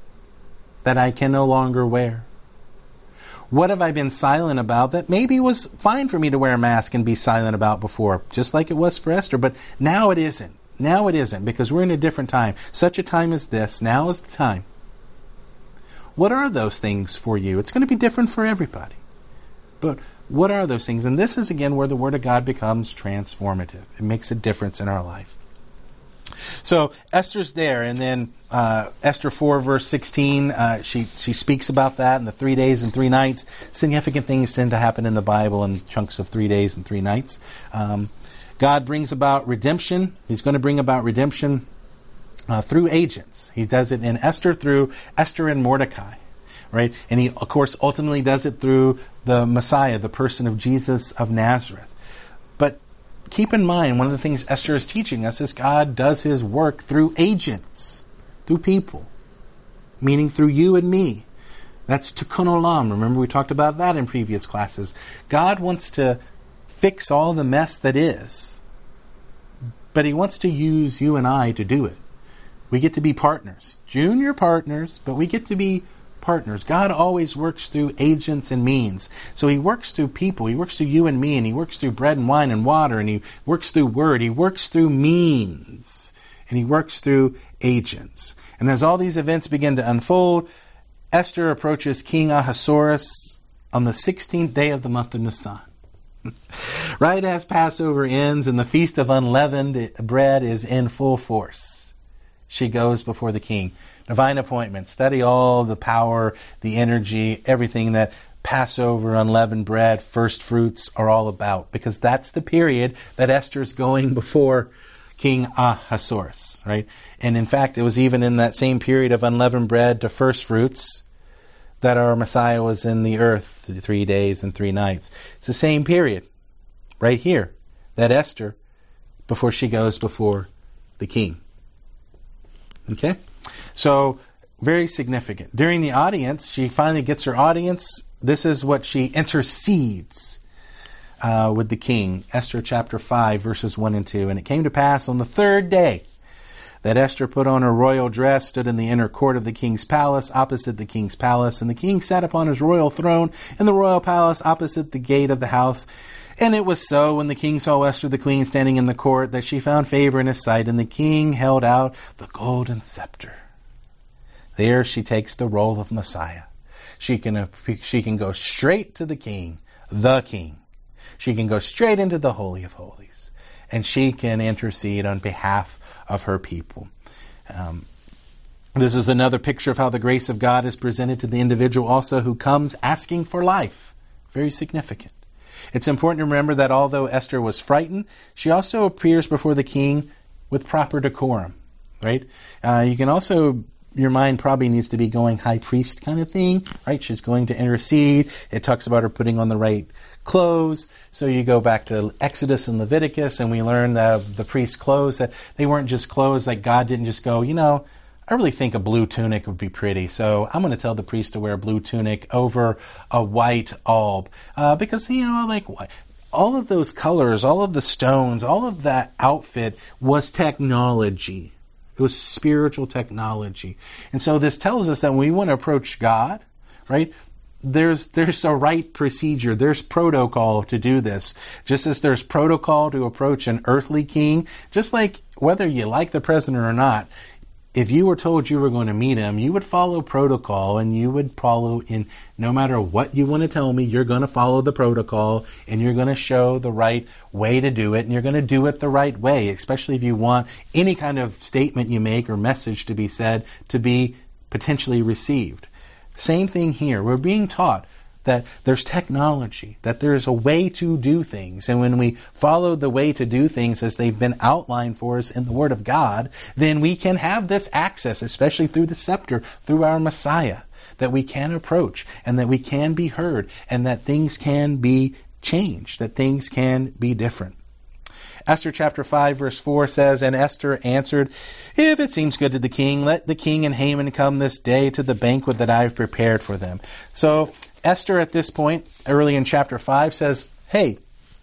that I can no longer wear? What have I been silent about that maybe was fine for me to wear a mask and be silent about before, just like it was for Esther, but now it isn't. Now it isn't, because we're in a different time. Such a time as this, now is the time. What are those things for you? It's going to be different for everybody. But what are those things? And this is, again, where the Word of God becomes transformative. It makes a difference in our life. So Esther's there, and then uh, Esther four verse sixteen, uh, she she speaks about that in the three days and three nights. Significant things tend to happen in the Bible in chunks of three days and three nights. Um, God brings about redemption. He's going to bring about redemption uh, through agents. He does it in Esther through Esther and Mordecai, right? And he, of course, ultimately does it through the Messiah, the person of Jesus of Nazareth. But keep in mind, one of the things Esther is teaching us is God does His work through agents, through people, meaning through you and me. That's tikkun olam. Remember, we talked about that in previous classes. God wants to fix all the mess that is, but He wants to use you and I to do it. We get to be partners, junior partners, but we get to be partners. God always works through agents and means. So He works through people. He works through you and me, and He works through bread and wine and water, and He works through word. He works through means, and He works through agents. And as all these events begin to unfold, Esther approaches King Ahasuerus on the sixteenth day of the month of Nisan. Right as Passover ends and the Feast of Unleavened Bread is in full force, she goes before the king. Divine appointment. Study all the power, the energy, everything that Passover, unleavened bread, first fruits are all about. Because that's the period that Esther's going before King Ahasuerus, right? And in fact, it was even in that same period of unleavened bread to first fruits that our Messiah was in the earth three days and three nights. It's the same period, right here, that Esther, before she goes before the king. Okay? So, very significant. During the audience, she finally gets her audience. This is what she intercedes uh, with the king. Esther chapter five, verses one and two. And it came to pass on the third day that Esther put on her royal dress, stood in the inner court of the king's palace, opposite the king's palace. And the king sat upon his royal throne in the royal palace, opposite the gate of the house. And it was so, when the king saw Esther the queen standing in the court, that she found favor in his sight. And the king held out the golden scepter. There she takes the role of Messiah. She can, she can go straight to the king, the king. She can go straight into the Holy of Holies. And she can intercede on behalf of her people. Um, this is another picture of how the grace of God is presented to the individual also who comes asking for life. Very significant. It's important to remember that although Esther was frightened, she also appears before the king with proper decorum. Right? Uh, you can also... Your mind probably needs to be going high priest kind of thing, right? She's going to intercede. It talks about her putting on the right clothes. So you go back to Exodus and Leviticus, and we learn that the priest's clothes, that they weren't just clothes, like God didn't just go, you know, I really think a blue tunic would be pretty, so I'm going to tell the priest to wear a blue tunic over a white alb. Uh, because, you know, like, all of those colors, all of the stones, all of that outfit was technology. It was spiritual technology. And so this tells us that when we want to approach God, right, there's there's a right procedure. There's protocol to do this. Just as there's protocol to approach an earthly king, just like whether you like the president or not, if you were told you were going to meet him, you would follow protocol, and you would follow in, no matter what you want to tell me, you're going to follow the protocol, and you're going to show the right way to do it, and you're going to do it the right way, especially if you want any kind of statement you make or message to be said to be potentially received. Same thing here. We're being taught that there's technology, that there's a way to do things. And when we follow the way to do things as they've been outlined for us in the Word of God, then we can have this access, especially through the scepter, through our Messiah, that we can approach and that we can be heard and that things can be changed, that things can be different. Esther chapter five verse four says, And Esther answered, If it seems good to the king, let the king and Haman come this day to the banquet that I have prepared for them. So Esther at this point, early in chapter five, says, Hey,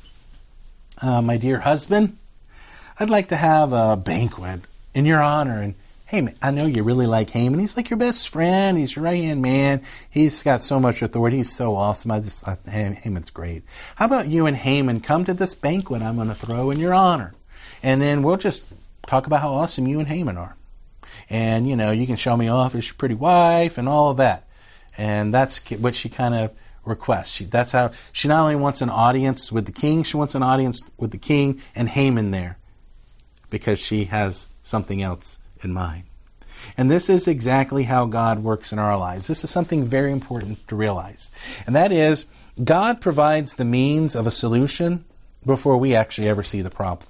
uh, my dear husband, I'd like to have a banquet in your honor. And Haman, I know you really like Haman. He's like your best friend. He's your right-hand man. He's got so much authority. He's so awesome. I just thought Haman's great. How about you and Haman come to this banquet I'm going to throw in your honor? And then we'll just talk about how awesome you and Haman are. And, you know, you can show me off as your pretty wife and all of that. And that's what she kind of requests. She, that's how she not only wants an audience with the king, she wants an audience with the king and Haman there, because she has something else in mind. And this is exactly how God works in our lives. This is something very important to realize. And that is, God provides the means of a solution before we actually ever see the problem.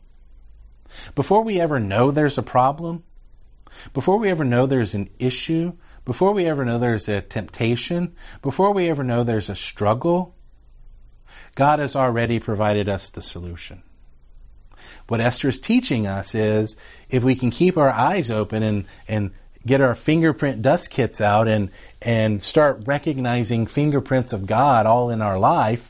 Before we ever know there's a problem, before we ever know there's an issue, before we ever know there's a temptation, before we ever know there's a struggle, God has already provided us the solution. What Esther is teaching us is, if we can keep our eyes open and, and get our fingerprint dust kits out and, and start recognizing fingerprints of God all in our life,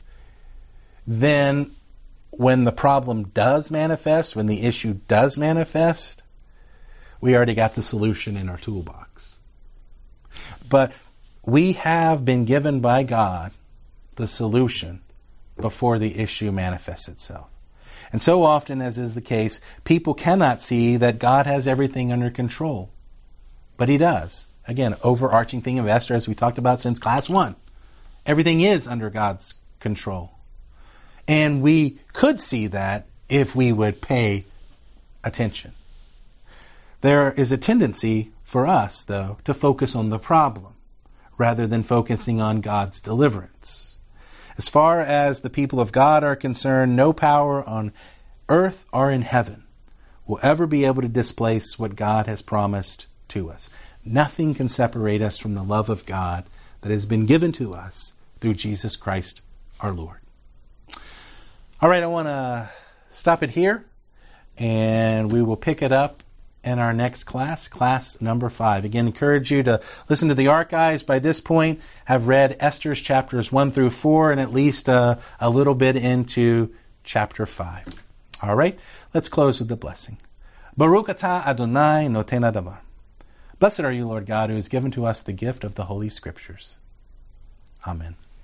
then when the problem does manifest, when the issue does manifest, we already got the solution in our toolbox. But we have been given by God the solution before the issue manifests itself. And so often, as is the case, people cannot see that God has everything under control. But He does. Again, overarching thing of Esther, as we talked about since class one. Everything is under God's control. And we could see that if we would pay attention. There is a tendency for us, though, to focus on the problem rather than focusing on God's deliverance. As far as the people of God are concerned, no power on earth or in heaven will ever be able to displace what God has promised to us. Nothing can separate us from the love of God that has been given to us through Jesus Christ our Lord. All right, I want to stop it here. and we will pick it up in our next class, class number five. Again, encourage you to listen to the archives. By this point, have read Esther's chapters one through four and at least uh, a little bit into chapter five. All right, let's close with the blessing. Baruch atah Adonai noten hadavar. Blessed are you, Lord God, who has given to us the gift of the Holy Scriptures. Amen.